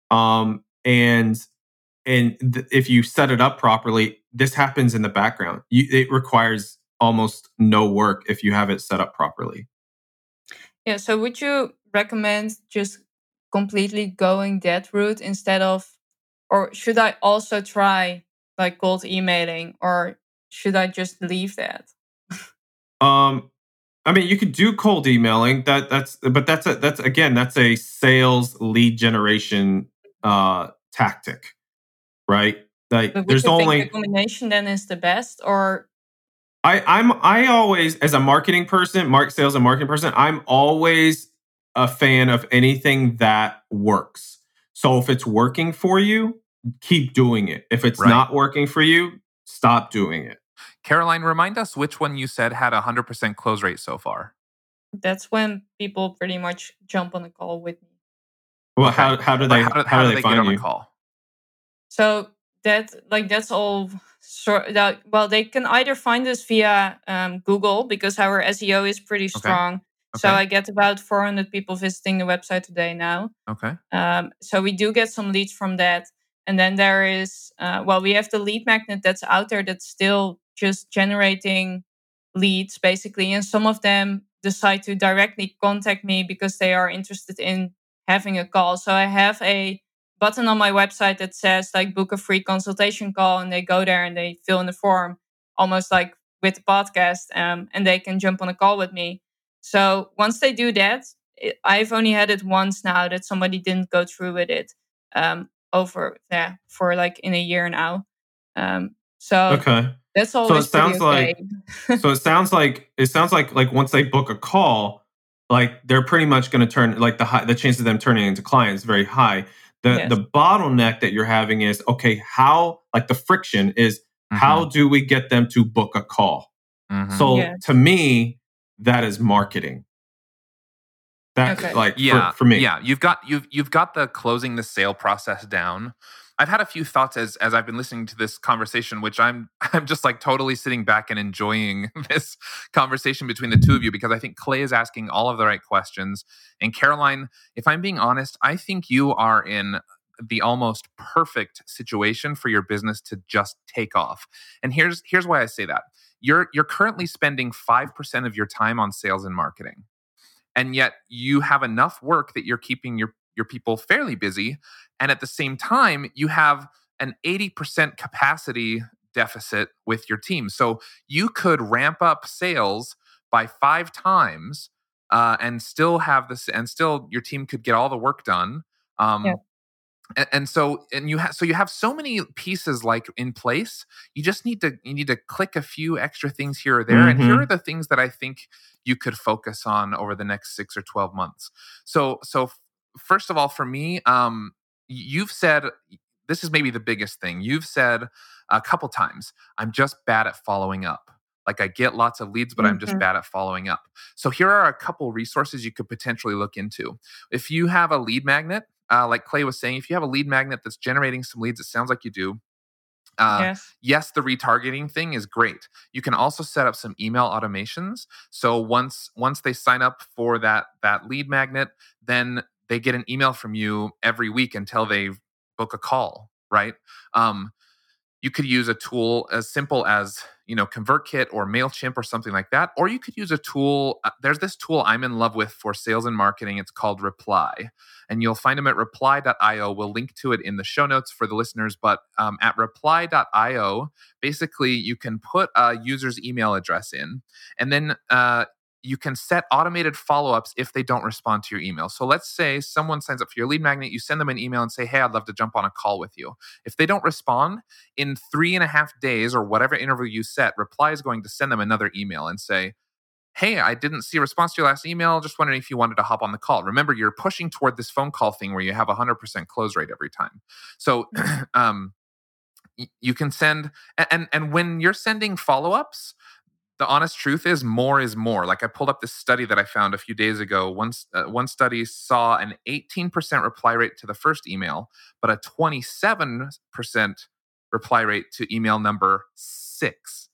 Um, and and th- if you set it up properly, this happens in the background. You, it requires almost no work if you have it set up properly. Yeah, so would you recommend just completely going that route instead of, or should I also try like cold emailing, or should I just leave that? Um, I mean, you could do cold emailing. That that's but that's a that's again that's a sales lead generation uh tactic, right? Like But would there's you think the only combination then is the best, or I I'm I always as a marketing person, mark sales and marketing person, I'm always a fan of anything that works. So if it's working for you, keep doing it. If it's Right. not working for you, stop doing it. Caroline, remind us which one you said had a one hundred percent close rate so far. That's when people pretty much jump on a call with me. Well, Okay. how how do But they how do, how, do they, get find on you? a call? So that like that's all sort that well they can either find us via um, Google because our S E O is pretty strong. So Okay. I get about four hundred people visiting the website today now. Okay. Um, so we do get some leads from that. And then there is, uh, well, we have the lead magnet that's out there that's still just generating leads, basically. And some of them decide to directly contact me because they are interested in having a call. So I have a button on my website that says, like, book a free consultation call. And they go there and they fill in the form, almost like with the podcast, um, and they can jump on a call with me. So once they do that, it, I've only had it once now that somebody didn't go through with it. Um, over yeah for like in a year now. Um, so Okay. that's So always it sounds pretty okay. like so it sounds like it sounds like like once they book a call, like they're pretty much going to turn like the high, the chance of them turning into clients is very high. The Yes. the bottleneck that you're having is okay, how like the friction is Mhm. how do we get them to book a call? Mhm. So Yeah. to me, that is marketing. That Okay. like yeah, for, for me. yeah, you've got you've you've got the closing the sale process down. I've had a few thoughts as as I've been listening to this conversation, which I'm I'm just like totally sitting back and enjoying this conversation between the two of you because I think Clay is asking all of the right questions. And Caroline, if I'm being honest, I think you are in the almost perfect situation for your business to just take off. And here's here's why I say that. You're you're currently spending five percent of your time on sales and marketing. And yet you have enough work that you're keeping your, your people fairly busy. And at the same time, you have an eighty percent capacity deficit with your team. So you could ramp up sales by five times uh, and still have this, and still your team could get all the work done. Um, Yeah. and, and so, and you have, so you have so many pieces like in place. You just need to, you need to click a few extra things here or there. And here Mhm. are the things that I think you could focus on over the next six or twelve months. So, so f- first of all, for me, um, you've said, this is maybe the biggest thing. You've said a couple times, I'm just bad at following up. Like I get lots of leads, but I'm just Mhm. bad at following up. So here are a couple resources you could potentially look into. If you have a lead magnet, uh, like Clay was saying, if you have a lead magnet that's generating some leads, it sounds like you do. Uh, Yes. yes, the retargeting thing is great. You can also set up some email automations. So once once they sign up for that that lead magnet, then they get an email from you every week until they book a call, right? Um, you could use a tool as simple as, you know, ConvertKit or MailChimp or something like that. Or you could use a tool. Uh, there's this tool I'm in love with for sales and marketing. It's called Reply. And you'll find them at reply dot io. We'll link to it in the show notes for the listeners. But um, at reply dot io, basically, you can put a user's email address in. And then uh, you can set automated follow-ups if they don't respond to your email. So let's say someone signs up for your lead magnet. You send them an email and say, hey, I'd love to jump on a call with you. If they don't respond, in three and a half days or whatever interval you set, Reply is going to send them another email and say, hey, I didn't see a response to your last email. Just wondering if you wanted to hop on the call. Remember, you're pushing toward this phone call thing where you have a one hundred percent close rate every time. So um, y- you can send, and, and when you're sending follow-ups, the honest truth is more is more. Like I pulled up this study that I found a few days ago. One, uh, one study saw an eighteen percent reply rate to the first email, but a twenty-seven percent reply rate to email number six.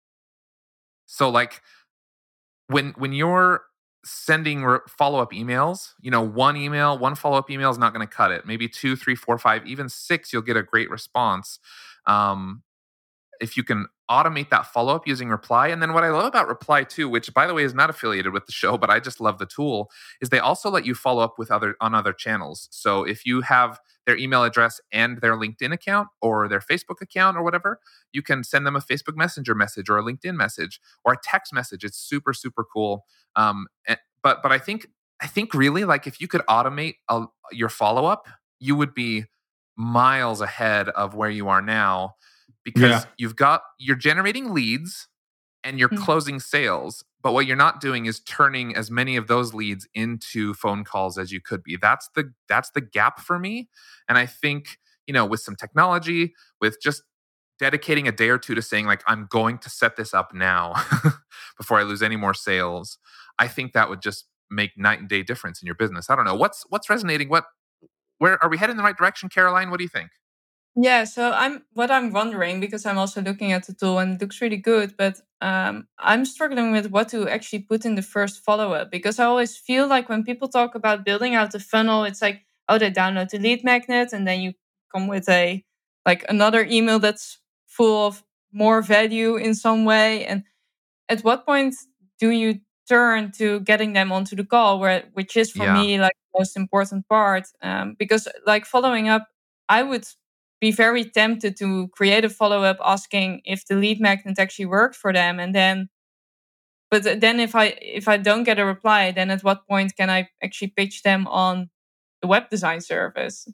So like when when you're sending re- follow-up emails, you know, one email, one follow-up email is not going to cut it. Maybe two, three, four, five, even six, you'll get a great response. Um, if you can automate that follow-up using Reply. And then what I love about Reply too, which by the way is not affiliated with the show, but I just love the tool, is they also let you follow up with other on other channels. So if you have their email address and their LinkedIn account or their Facebook account or whatever, you can send them a Facebook Messenger message or a LinkedIn message or a text message. It's super, super cool. Um, and, but but I think I think really like if you could automate a, your follow-up, you would be miles ahead of where you are now. Because Yeah. you've got, you're generating leads and you're Mm. closing sales, But what you're not doing is turning as many of those leads into phone calls as you could be. That's the that's the gap for me. And I think, you know, with some technology, with just dedicating a day or two to saying like, I'm going to set this up now before I lose any more sales, I think that would just make night and day difference in your business. I don't know. What's what's resonating? What where are we heading in the right direction, Caroline? What do you think? Yeah, so I'm what I'm wondering, because I'm also looking at the tool and it looks really good, but um, I'm struggling with what to actually put in the first follow-up, because I always feel like when people talk about building out the funnel, it's like, oh, they download the lead magnet and then you come with a like another email that's full of more value in some way. And at what point do you turn to getting them onto the call, where which is for Yeah. me like the most important part? Um, because like following up, I would be very tempted to create a follow-up asking if the lead magnet actually worked for them, and then but then if I if I don't get a reply, then at what point can I actually pitch them on the web design service?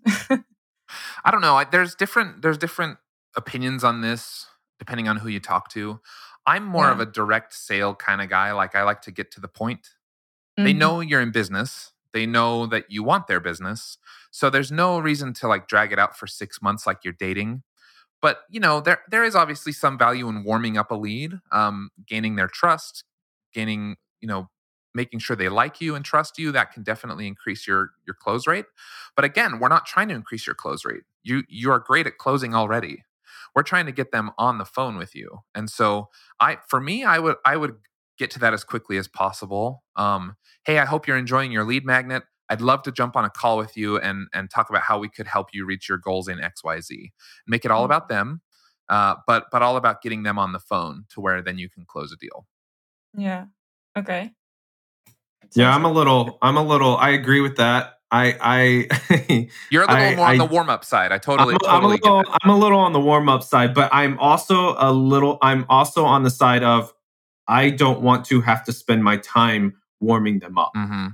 I don't know. I, there's different there's different opinions on this depending on who you talk to. I'm more Yeah. of a direct sale kind of guy. Like I like to get to the point. They Mhm. know you're in business. They know that you want their business. So there's no reason to like drag it out for six months like you're dating. But you know, there there is obviously some value in warming up a lead, um, gaining their trust, gaining, you know, making sure they like you and trust you. That can definitely increase your your close rate. But again, we're not trying to increase your close rate. You you are great at closing already. We're trying to get them on the phone with you. And so I for me, I would I would get to that as quickly as possible. Um, hey, I hope you're enjoying your lead magnet. I'd love to jump on a call with you and and talk about how we could help you reach your goals in X Y Z. Make it all about them, uh, but but all about getting them on the phone to where then you can close a deal. Yeah. Okay. Yeah, Sounds I'm a like- little, I'm a little, I agree with that. I, I, You're a little I- more on I- the warm up side. I totally I'm, a- I'm a totally little, get that. I'm a little on the warm up side, but I'm also a little, I'm also on the side of, I don't want to have to spend my time warming them up. Mm-hmm.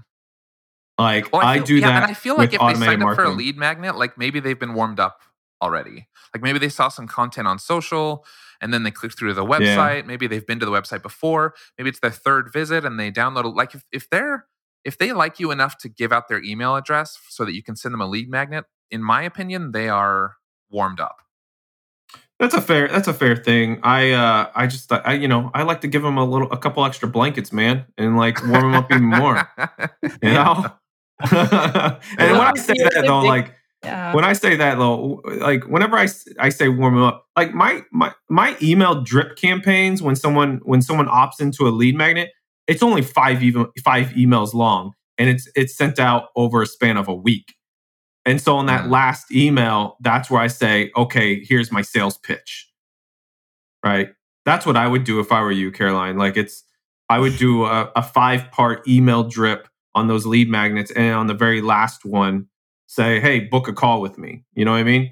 Like Well, I, feel, do yeah, that and I feel with like if they automated signed up for a marketing. lead magnet, like maybe they've been warmed up already. Like maybe they saw some content on social and then they clicked through to the website. Maybe they've been to the website before. Maybe it's their third visit and they download it. Like if, if they're if they like you enough to give out their email address so that you can send them a lead magnet, in my opinion, they are warmed up. That's a fair. That's a fair thing. I, uh, I just, I, you know, I like to give them a little, a couple extra blankets, man, and like warm them up even more. You know. And when I say that though, like Yeah. when I say that though, like whenever I, s- I say warm them up, like my my my email drip campaigns when someone when someone opts into a lead magnet, it's only five even five emails long, and it's it's sent out over a span of a week. And so on that Mm. last email, that's where I say, okay, here's my sales pitch. Right? That's what I would do if I were you, Caroline. Like it's, I would do a, a five part email drip on those lead magnets, and on the very last one, say, hey, book a call with me. You know what I mean?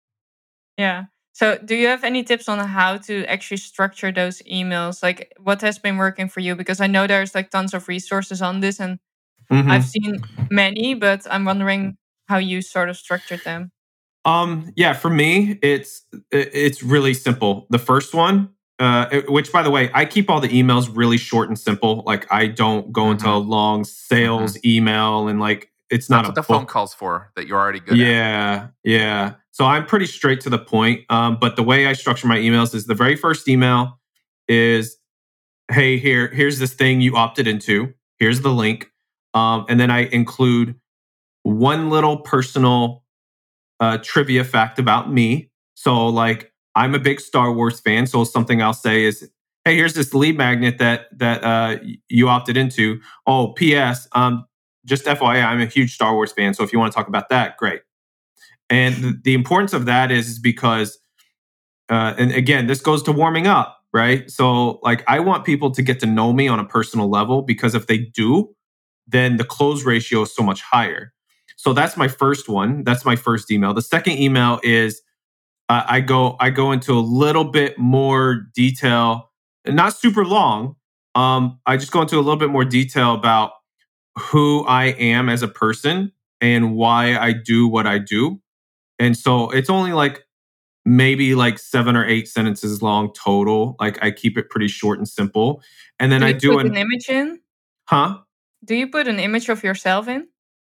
Yeah. So, do you have any tips on how to actually structure those emails? Like, what has been working for you? Because I know there's like tons of resources on this, and Mhm. I've seen many, but I'm wondering how you sort of structured them. Um, yeah, for me, it's it- it's really simple. The first one, uh, it- which by the way, I keep all the emails really short and simple. Like I don't go into a long sales email and like it's not That's a what the book. phone call's for that you're already good at. Yeah, yeah. So I'm pretty straight to the point. Um, but the way I structure my emails is the very first email is, "Hey, here, here's this thing you opted into. Here's the link," um, and then I include one little personal uh, trivia fact about me. So, like, I'm a big Star Wars fan. So something I'll say is, "Hey, here's this lead magnet that that uh, you opted into. Oh, P S. Um, just F Y I, I'm a huge Star Wars fan. So if you want to talk about that, great." And the, the importance of that is, is because, uh, and again, this goes to warming up, right? So, like, I want people to get to know me on a personal level, because if they do, then the close ratio is so much higher. So that's my first one. That's my first email. The second email is uh, I go I go into a little bit more detail, not super long. Um, I just go into a little bit more detail about who I am as a person and why I do what I do. And so it's only like maybe like seven or eight sentences long total. Like I keep it pretty short and simple. And then do I you do put an, an image in? huh? Do you put an image of yourself in?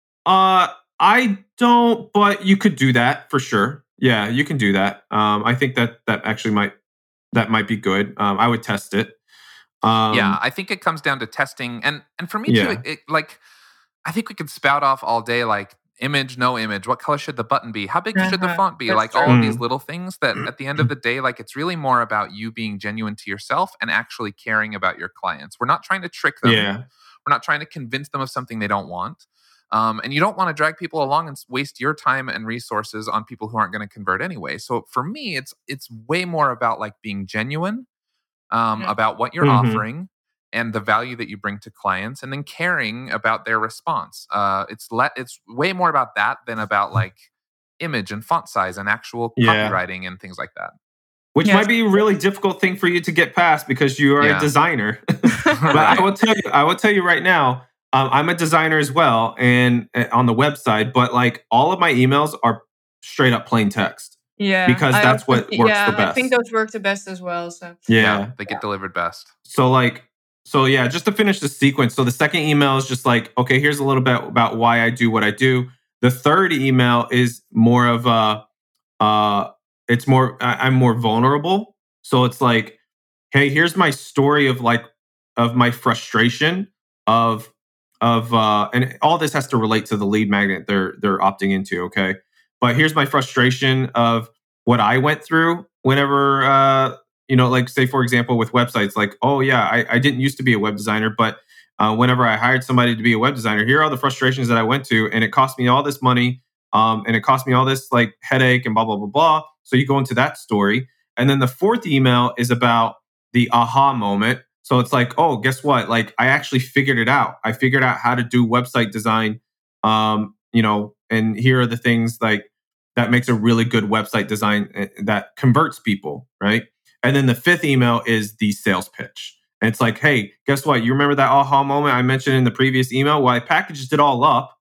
Uh, I don't, but you could do that for sure. Yeah, you can do that. Um, I think that that actually might that might be good. Um, I would test it. Um, yeah, I think it comes down to testing, and and for me Yeah. too, it, it like I think we could spout off all day like image, no image, what color should the button be, how big should the Uh-huh. font be, That's like all true. of these Mm. little things that at the end of the day, like it's really more about you being genuine to yourself and actually caring about your clients. We're not trying to trick them. yeah, We're not trying to convince them of something they don't want. Um, and you don't want to drag people along and s- waste your time and resources on people who aren't going to convert anyway. So for me, it's it's way more about like being genuine um, Mhm. about what you're Mhm. offering and the value that you bring to clients, and then caring about their response. Uh, it's let it's way more about that than about like image and font size and actual Yeah. copywriting and things like that. which Yes. might be a really difficult thing for you to get past because you are Yeah. a designer. But Right. I will tell you, I will tell you right now, um, I'm a designer as well, and uh, on the website. But like all of my emails are straight up plain text. Yeah, Because I that's also what thi- works yeah, the I think best. those work the best as well. So Yeah. They get delivered best. So like, so yeah, just to finish the sequence. So the second email is just like, okay, here's a little bit about why I do what I do. The third email is more of a, uh, it's more, I, I'm more vulnerable. So it's like, hey, here's my story of like, of my frustration of, of, uh, and all this has to relate to the lead magnet they're, they're opting into. Okay. But here's my frustration of what I went through whenever, uh, you know, like say, for example, with websites, like, oh, yeah, I, I didn't used to be a web designer, but uh, whenever I hired somebody to be a web designer, here are the frustrations that I went to. And it cost me all this money um, and it cost me all this like headache and blah, blah, blah, blah. So you go into that story. And then the fourth email is about the aha moment. So it's like, oh, guess what? Like I actually figured it out. I figured out how to do website design, um, you know, and here are the things like that makes a really good website design uh, that converts people, right? And then the fifth email is the sales pitch. And it's like, hey, guess what? You remember that aha moment I mentioned in the previous email? Well, I packaged it all up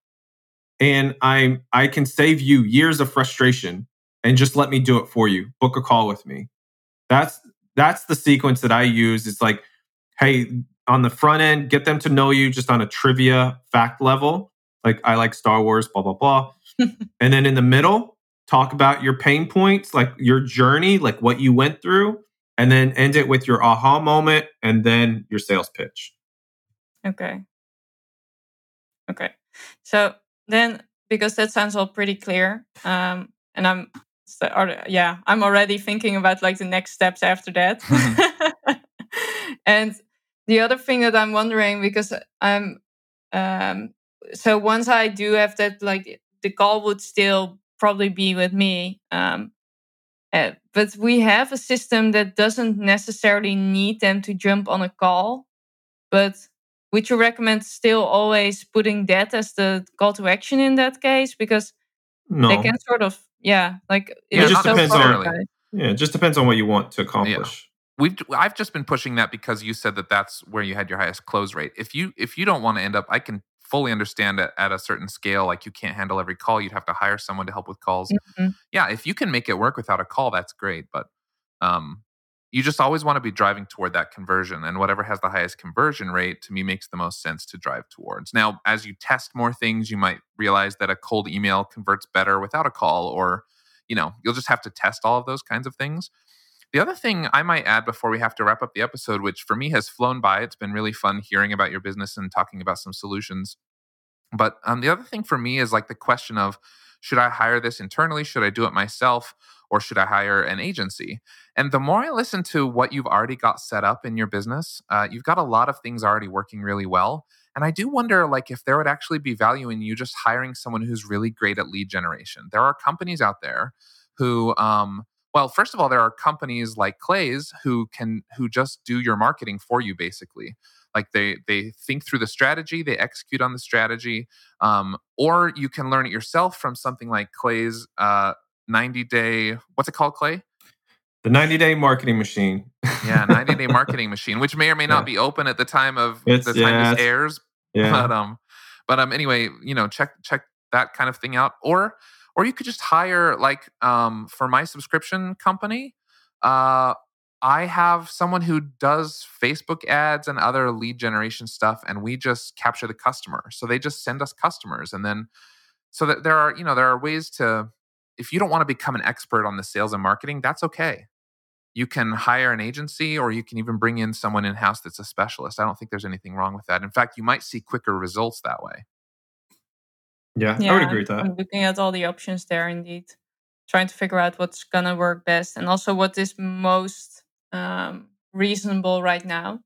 and I I can save you years of frustration and just let me do it for you. Book a call with me. That's that's the sequence that I use. It's like, hey, on the front end, get them to know you just on a trivia fact level. Like I like Star Wars, blah, blah, blah. And then in the middle, talk about your pain points, like your journey, like what you went through, and then end it with your aha moment and then your sales pitch. okay, okay. So then, because that sounds all pretty clear, um, and I'm, so- or- yeah, I'm already thinking about like the next steps after that. And the other thing that I'm wondering, because I'm, um, so once I do have that, like the call would still probably be with me. Um, uh, but we have a system that doesn't necessarily need them to jump on a call. But would you recommend still always putting that as the call to action in that case? Because No. they can sort of, yeah, like it Yeah, is just so depends on- prioritized. Yeah, it just depends on what you want to accomplish. We've I've just been pushing that because you said that that's where you had your highest close rate. If you if you don't want to end up, I can fully understand that at a certain scale, like you can't handle every call. You'd have to hire someone to help with calls. Mhm. Yeah, if you can make it work without a call, that's great. But um, you just always want to be driving toward that conversion, and whatever has the highest conversion rate to me makes the most sense to drive towards. Now, as you test more things, you might realize that a cold email converts better without a call, or you know, you'll just have to test all of those kinds of things. The other thing I might add before we have to wrap up the episode, which for me has flown by, it's been really fun hearing about your business and talking about some solutions. But um, the other thing for me is like the question of, should I hire this internally? Should I do it myself? Or should I hire an agency? And the more I listen to what you've already got set up in your business, uh, you've got a lot of things already working really well. And I do wonder, like, if there would actually be value in you just hiring someone who's really great at lead generation. There are companies out there who, um, well, first of all, there are companies like Clay's who can who just do your marketing for you, basically. Like they they think through the strategy, they execute on the strategy, um, or you can learn it yourself from something like Clay's uh, ninety day. What's it called, Clay? The ninety day marketing machine. Yeah, ninety day marketing machine, which may or may not Yeah. be open at the time of It's- the time yeah, this it's- airs. Yeah. But um, but um, anyway, you know, check check that kind of thing out, or Or you could just hire, like, um, for my subscription company, uh, I have someone who does Facebook ads and other lead generation stuff, and we just capture the customer. So they just send us customers, and then so that there are, you know, there are ways to, if you don't want to become an expert on the sales and marketing, that's okay. You can hire an agency, or you can even bring in someone in-house that's a specialist. I don't think there's anything wrong with that. In fact, you might see quicker results that way. Yeah, Yeah, I would agree with that. I'm looking at all the options there indeed. Trying to figure out what's gonna work best and also what is most um, reasonable right now.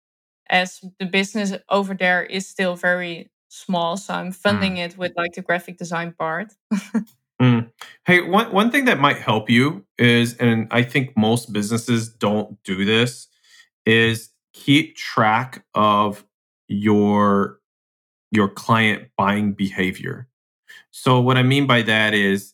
As the business over there is still very small, so I'm funding Mm. it with like the graphic design part. Mm. Hey, one one thing that might help you is, and I think most businesses don't do this, is keep track of your your client buying behavior. So what I mean by that is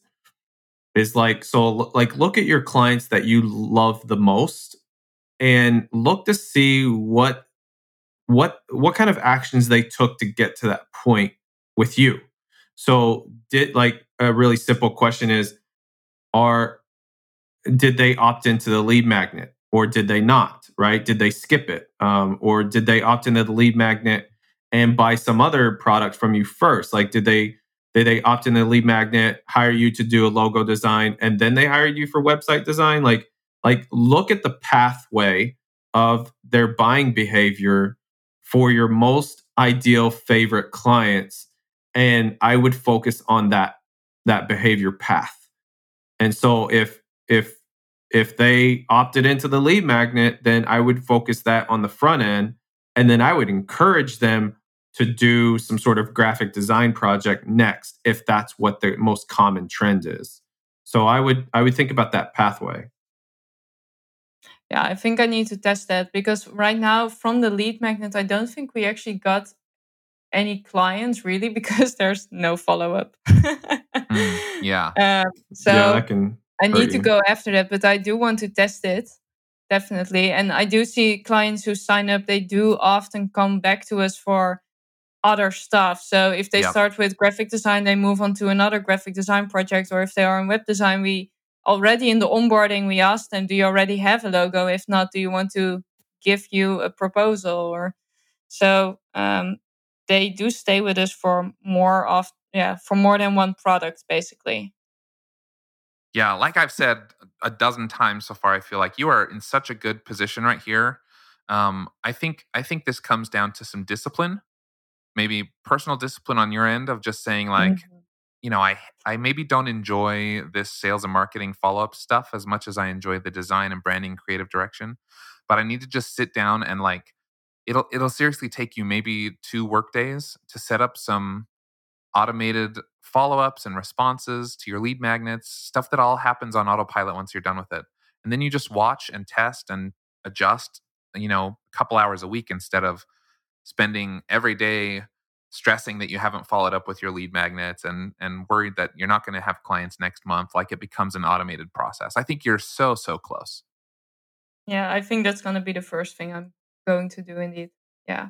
is like so like look at your clients that you love the most and look to see what what what kind of actions they took to get to that point with you. So did like a really simple question is are did they opt into the lead magnet or did they not, right? Did they skip it? Um, or did they opt into the lead magnet and buy some other product from you first? Like, did they did they opt into the lead magnet, hire you to do a logo design, and then they hired you for website design? Like, like look at the pathway of their buying behavior for your most ideal favorite clients. And I would focus on that that behavior path. And so if if if they opted into the lead magnet, then I would focus that on the front end. And then I would encourage them to do some sort of graphic design project next, if that's what the most common trend is. So I would I would think about that pathway. Yeah, I think I need to test that because right now from the lead magnet, I don't think we actually got any clients really because there's no follow-up. Mm, yeah. Um, so yeah, that can I need hurt to you. go after that, but I do want to test it, definitely. And I do see clients who sign up, they do often come back to us for other stuff. So if they Yep. start with graphic design, they move on to another graphic design project. Or if they are in web design, we already in the onboarding, we ask them, do you already have a logo? If not, do you want to give you a proposal? Or so um, they do stay with us for more of yeah, for more than one product, basically. Yeah, like I've said a dozen times so far, I feel like you are in such a good position right here. Um, I think I think this comes down to some discipline, maybe personal discipline on your end of just saying like, Mhm. you know, I I maybe don't enjoy this sales and marketing follow-up stuff as much as I enjoy the design and branding creative direction. But I need to just sit down and like it'll it'll seriously take you maybe two work days to set up some automated follow-ups and responses to your lead magnets, stuff that all happens on autopilot once you're done with it. And then you just watch and test and adjust, you know, a couple hours a week instead of spending every day stressing that you haven't followed up with your lead magnets and and worried that you're not going to have clients next month. Like it becomes an automated process. I think you're so so close. Yeah, I think that's going to be the first thing I'm going to do indeed. Yeah.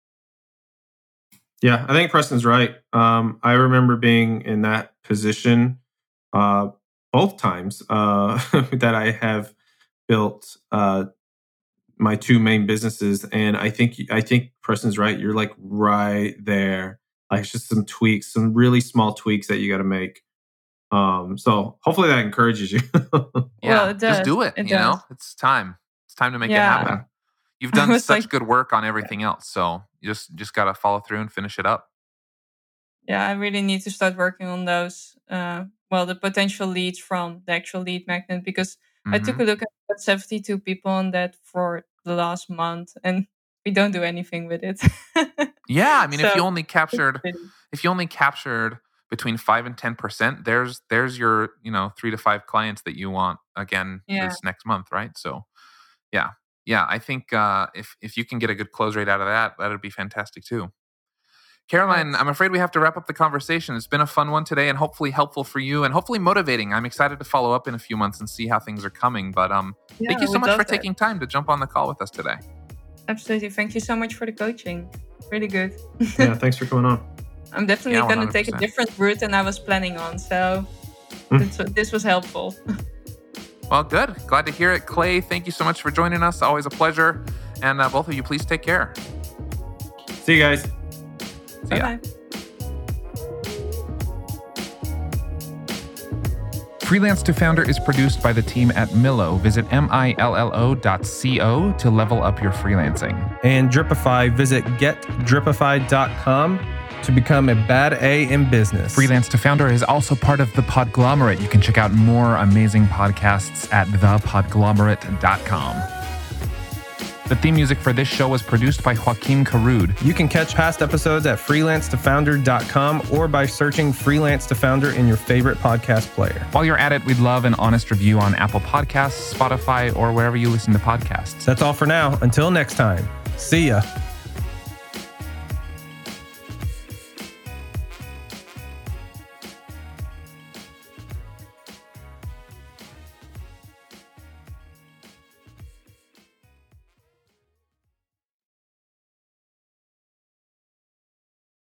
Yeah, I think Preston's right. Um, I remember being in that position uh, both times uh, that I have built uh, my two main businesses, and I think I think Preston's right. You're like right there. Like it's just some tweaks, some really small tweaks that you got to make. Um, so hopefully that encourages you. Yeah, Well, it just does. do it. It You know, does. it's time. It's time to make Yeah. it happen. You've I done was such like, good work on everything else, so you just just got to follow through and finish it up. yeah, I really need to start working on those. Uh, well, the potential leads from the actual lead magnet because I took Mhm. a look at seventy-two people on that for the last month, and we don't do anything with it. Yeah, I mean, if So you only captured if you only captured between five and ten percent, there's there's your you know three to five clients that you want again yeah, this next month, right? So yeah, yeah, I think uh, if if you can get a good close rate out of that, that'd be fantastic too. Caroline, right. I'm afraid we have to wrap up the conversation. It's been a fun one today and hopefully helpful for you and hopefully motivating. I'm excited to follow up in a few months and see how things are coming. But um, Yeah, thank you I so would much love for that. taking time to jump on the call with us today. Absolutely. Thank you so much for the coaching. Really good. Yeah, thanks for coming on. I'm definitely Yeah, going to one hundred take a percent. different route than I was planning on. So this, this was helpful. Well, good. Glad to hear it. Clay, thank you so much for joining us. Always a pleasure. And uh, both of you, please take care. See you guys. See ya. Bye-bye. Freelance to Founder is produced by the team at Millo. Visit M I L L O dot co to level up your freelancing. And Dripify, visit get dripify dot com to become a bad A in business. Freelance to Founder is also part of the Podglomerate. You can check out more amazing podcasts at the podglomerate dot com. The theme music for this show was produced by Joaquin Carud. You can catch past episodes at freelance to founder dot com or by searching Freelance to Founder in your favorite podcast player. While you're at it, we'd love an honest review on Apple Podcasts, Spotify, or wherever you listen to podcasts. That's all for now. Until next time. See ya.